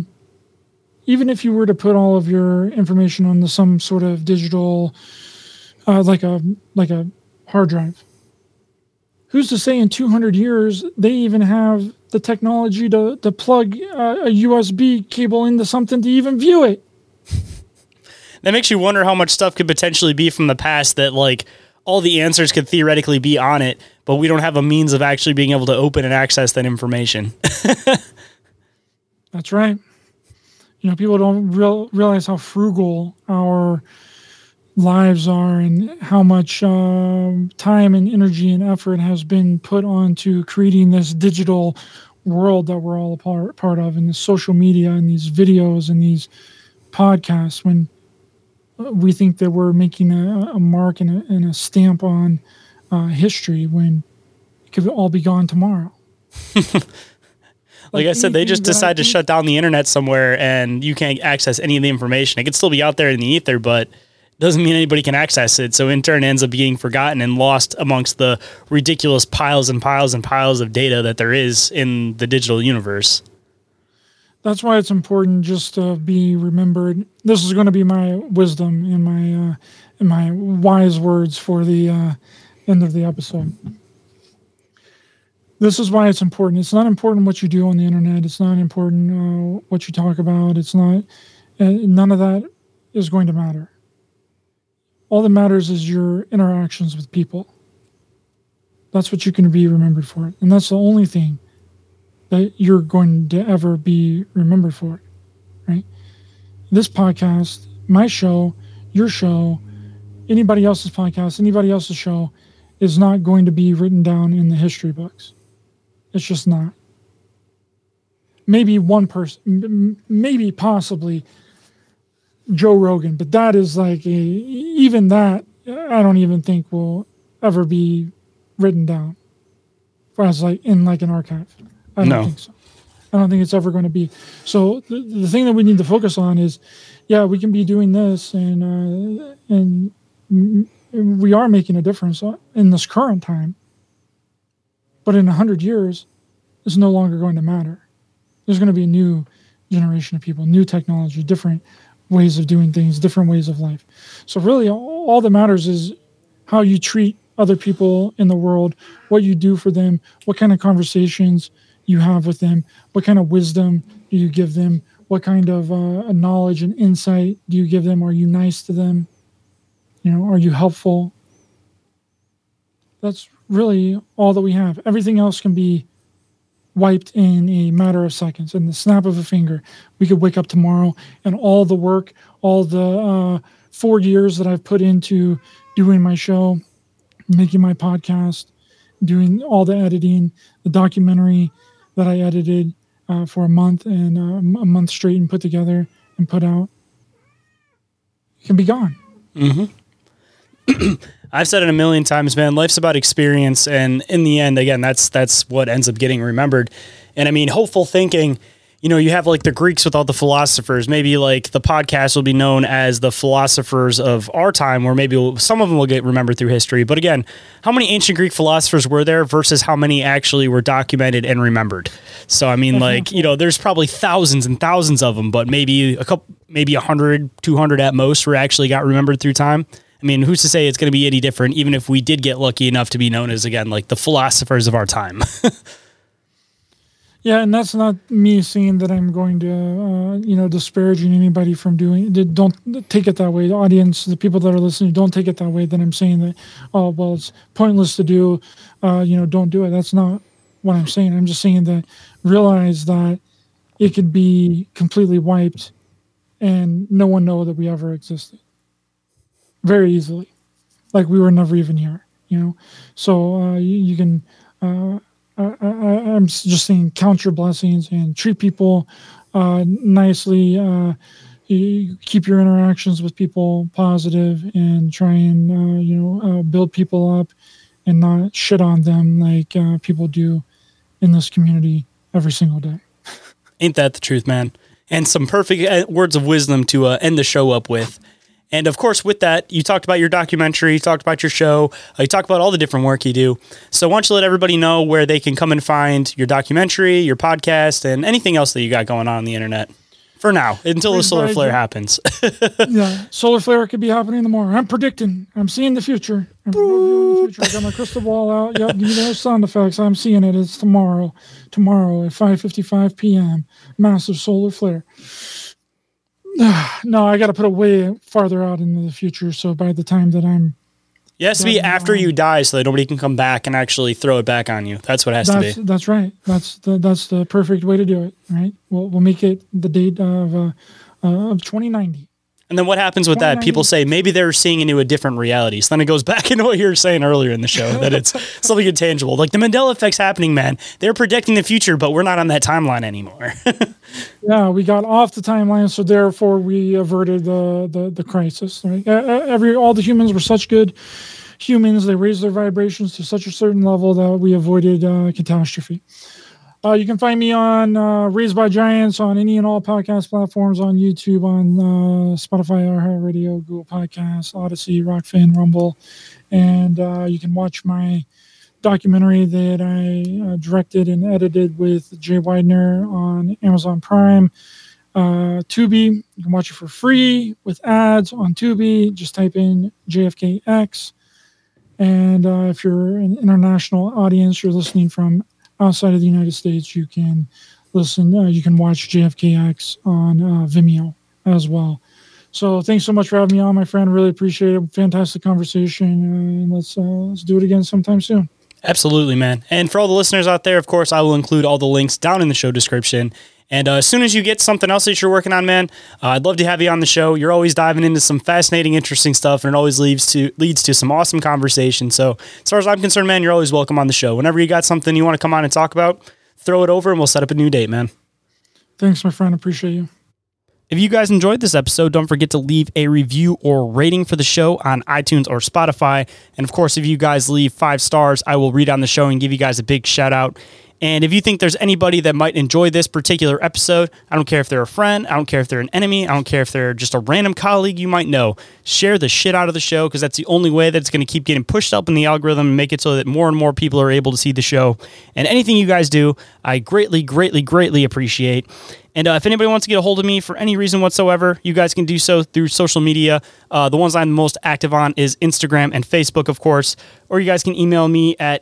even if you were to put all of your information on some sort of digital, like a hard drive, who's to say in 200 years they even have the technology to plug a USB cable into something to even view it. That makes you wonder how much stuff could potentially be from the past that, like, all the answers could theoretically be on it, but we don't have a means of actually being able to open and access that information. That's right. You know, people don't realize how frugal our lives are and how much time and energy and effort has been put onto creating this digital world that we're all a part of, and the social media and these videos and these podcasts, when we think that we're making a mark and a stamp on history, when it could all be gone tomorrow. Like I said, they just decide to shut down the internet somewhere and you can't access any of the information. It could still be out there in the ether, but it doesn't mean anybody can access it. So in turn, it ends up being forgotten and lost amongst the ridiculous piles and piles and piles of data that there is in the digital universe. That's why it's important just to be remembered. This is going to be my wisdom and my wise words for the end of the episode. This is why it's important. It's not important what you do on the internet. It's not important what you talk about. It's not. None of that is going to matter. All that matters is your interactions with people. That's what you can be remembered for. And that's the only thing that you're going to ever be remembered for, right? This podcast, my show, your show, anybody else's podcast, anybody else's show is not going to be written down in the history books. It's just not. Maybe one person, maybe possibly Joe Rogan, but that is like even that I don't even think will ever be written down as like in like an archive. I don't think so. I don't think it's ever going to be. So the thing that we need to focus on is, yeah, we can be doing this and we are making a difference in this current time. But in 100 years, it's no longer going to matter. There's going to be a new generation of people, new technology, different ways of doing things, different ways of life. So really, all that matters is how you treat other people in the world, what you do for them, what kind of conversations you have with them, what kind of wisdom do you give them, what kind of knowledge and insight do you give them? Are you nice to them? You know, are you helpful? That's really all that we have. Everything else can be wiped in a matter of seconds. In the snap of a finger, we could wake up tomorrow and all the work, all the 4 years that I've put into doing my show, making my podcast, doing all the editing, the documentary that I edited for a month and a month straight and put together and put out, can be gone. Mm-hmm. I've said it a million times, man, life's about experience. And in the end, again, that's what ends up getting remembered. And I mean, hopeful thinking, you know, you have like the Greeks with all the philosophers. Maybe like the podcast will be known as the philosophers of our time, or maybe some of them will get remembered through history. But again, how many ancient Greek philosophers were there versus how many actually were documented and remembered? So, I mean, like, you know, there's probably thousands and thousands of them, but maybe 100, 200 at most were actually got remembered through time. I mean, who's to say it's going to be any different, even if we did get lucky enough to be known as, again, like the philosophers of our time. Yeah, and that's not me saying that I'm going to, disparaging anybody from doing it. Don't take it that way. The audience, the people that are listening, don't take it that way, that I'm saying that, oh, well, it's pointless to do, don't do it. That's not what I'm saying. I'm just saying that realize that it could be completely wiped and no one know that we ever existed. Very easily. Like we were never even here, you know? So you can... I'm just saying, count your blessings and treat people nicely. You keep your interactions with people positive and try and build people up and not shit on them like people do in this community every single day. Ain't that the truth, man? And some perfect words of wisdom to end the show up with. And of course, with that, you talked about your documentary, you talked about your show, you talked about all the different work you do. So why don't you let everybody know where they can come and find your documentary, your podcast, and anything else that you got going on the internet? For now, until the solar flare happens. Yeah, solar flare could be happening tomorrow. I'm predicting. I'm seeing the future. I'm reviewing the future. I got my crystal ball out. Yep, give me those sound effects. I'm seeing it. It's tomorrow. Tomorrow at 5:55 p.m. Massive solar flare. No, I got to put it way farther out into the future. So by the time that I'm... It has to be after you die so that nobody can come back and actually throw it back on you. That's what it has to be. That's right. That's the perfect way to do it, right? We'll make it the date of 2090. And then what happens with that? People say maybe they're seeing into a different reality. So then it goes back into what you were saying earlier in the show, that it's something intangible. Like the Mandela effect's happening, man. They're predicting the future, but we're not on that timeline anymore. Yeah, we got off the timeline, so therefore we averted the crisis. Right? All the humans were such good humans. They raised their vibrations to such a certain level that we avoided catastrophe. You can find me on Raised by Giants on any and all podcast platforms, on YouTube, on Spotify, iHeartRadio, Google Podcasts, Odyssey, Rockfin, Rumble. And you can watch my documentary that I directed and edited with Jay Widener on Amazon Prime. Tubi, you can watch it for free with ads on Tubi. Just type in JFKX. And if you're an international audience, you're listening from outside of the United States, you can listen. You can watch JFKX on Vimeo as well. So thanks so much for having me on, my friend. Really appreciate it. Fantastic conversation. Let's do it again sometime soon. Absolutely, man. And for all the listeners out there, of course, I will include all the links down in the show description. And as soon as you get something else that you're working on, man, I'd love to have you on the show. You're always diving into some fascinating, interesting stuff, and it always leads to some awesome conversation. So as far as I'm concerned, man, you're always welcome on the show. Whenever you got something you want to come on and talk about, throw it over and we'll set up a new date, man. Thanks, my friend. Appreciate you. If you guys enjoyed this episode, don't forget to leave a review or rating for the show on iTunes or Spotify. And of course, if you guys leave 5 stars, I will read on the show and give you guys a big shout out. And if you think there's anybody that might enjoy this particular episode, I don't care if they're a friend, I don't care if they're an enemy, I don't care if they're just a random colleague you might know, share the shit out of the show, because that's the only way that it's going to keep getting pushed up in the algorithm and make it so that more and more people are able to see the show. And anything you guys do, I greatly, greatly, greatly appreciate. And if anybody wants to get a hold of me for any reason whatsoever, you guys can do so through social media. The ones I'm most active on is Instagram and Facebook, of course. Or you guys can email me at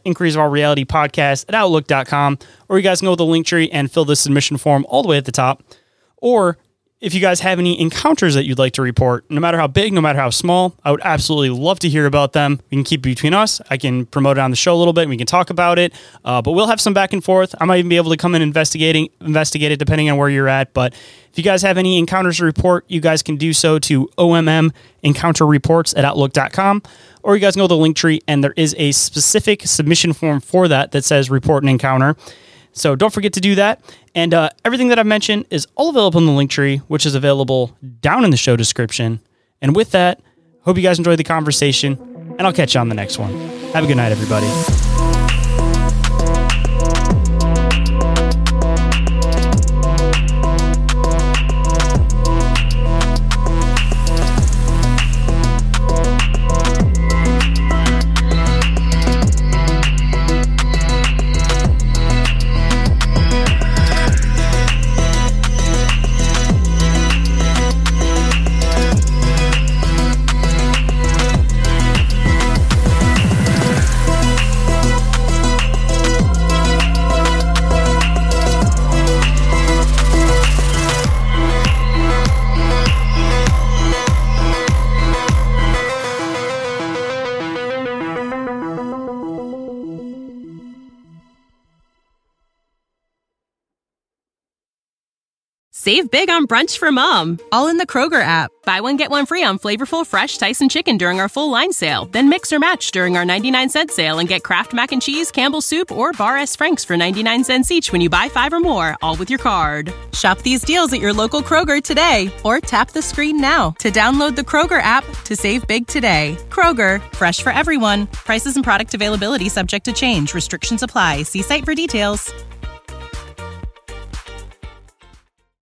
inquiriesofourrealitypodcast@outlook.com. Or you guys can go to the link tree and fill the submission form all the way at the top. Or if you guys have any encounters that you'd like to report, no matter how big, no matter how small, I would absolutely love to hear about them. We can keep it between us. I can promote it on the show a little bit, and we can talk about it. But we'll have some back and forth. I might even be able to come in and investigate it depending on where you're at. But if you guys have any encounters to report, you guys can do so to OMMEncounterReports@outlook.com. Or you guys can go to the link tree, and there is a specific submission form for that says report an encounter. So don't forget to do that. And everything that I've mentioned is all available in the link tree, which is available down in the show description. And with that, hope you guys enjoyed the conversation, and I'll catch you on the next one. Have a good night, everybody. Save big on brunch for mom, all in the Kroger app. Buy one, get one free on flavorful, fresh Tyson chicken during our full line sale. Then mix or match during our 99-cent sale and get Kraft Mac and Cheese, Campbell's Soup, or Bar S. Frank's for 99 cents each when you buy 5 or more, all with your card. Shop these deals at your local Kroger today, or tap the screen now to download the Kroger app to save big today. Kroger, fresh for everyone. Prices and product availability subject to change. Restrictions apply. See site for details.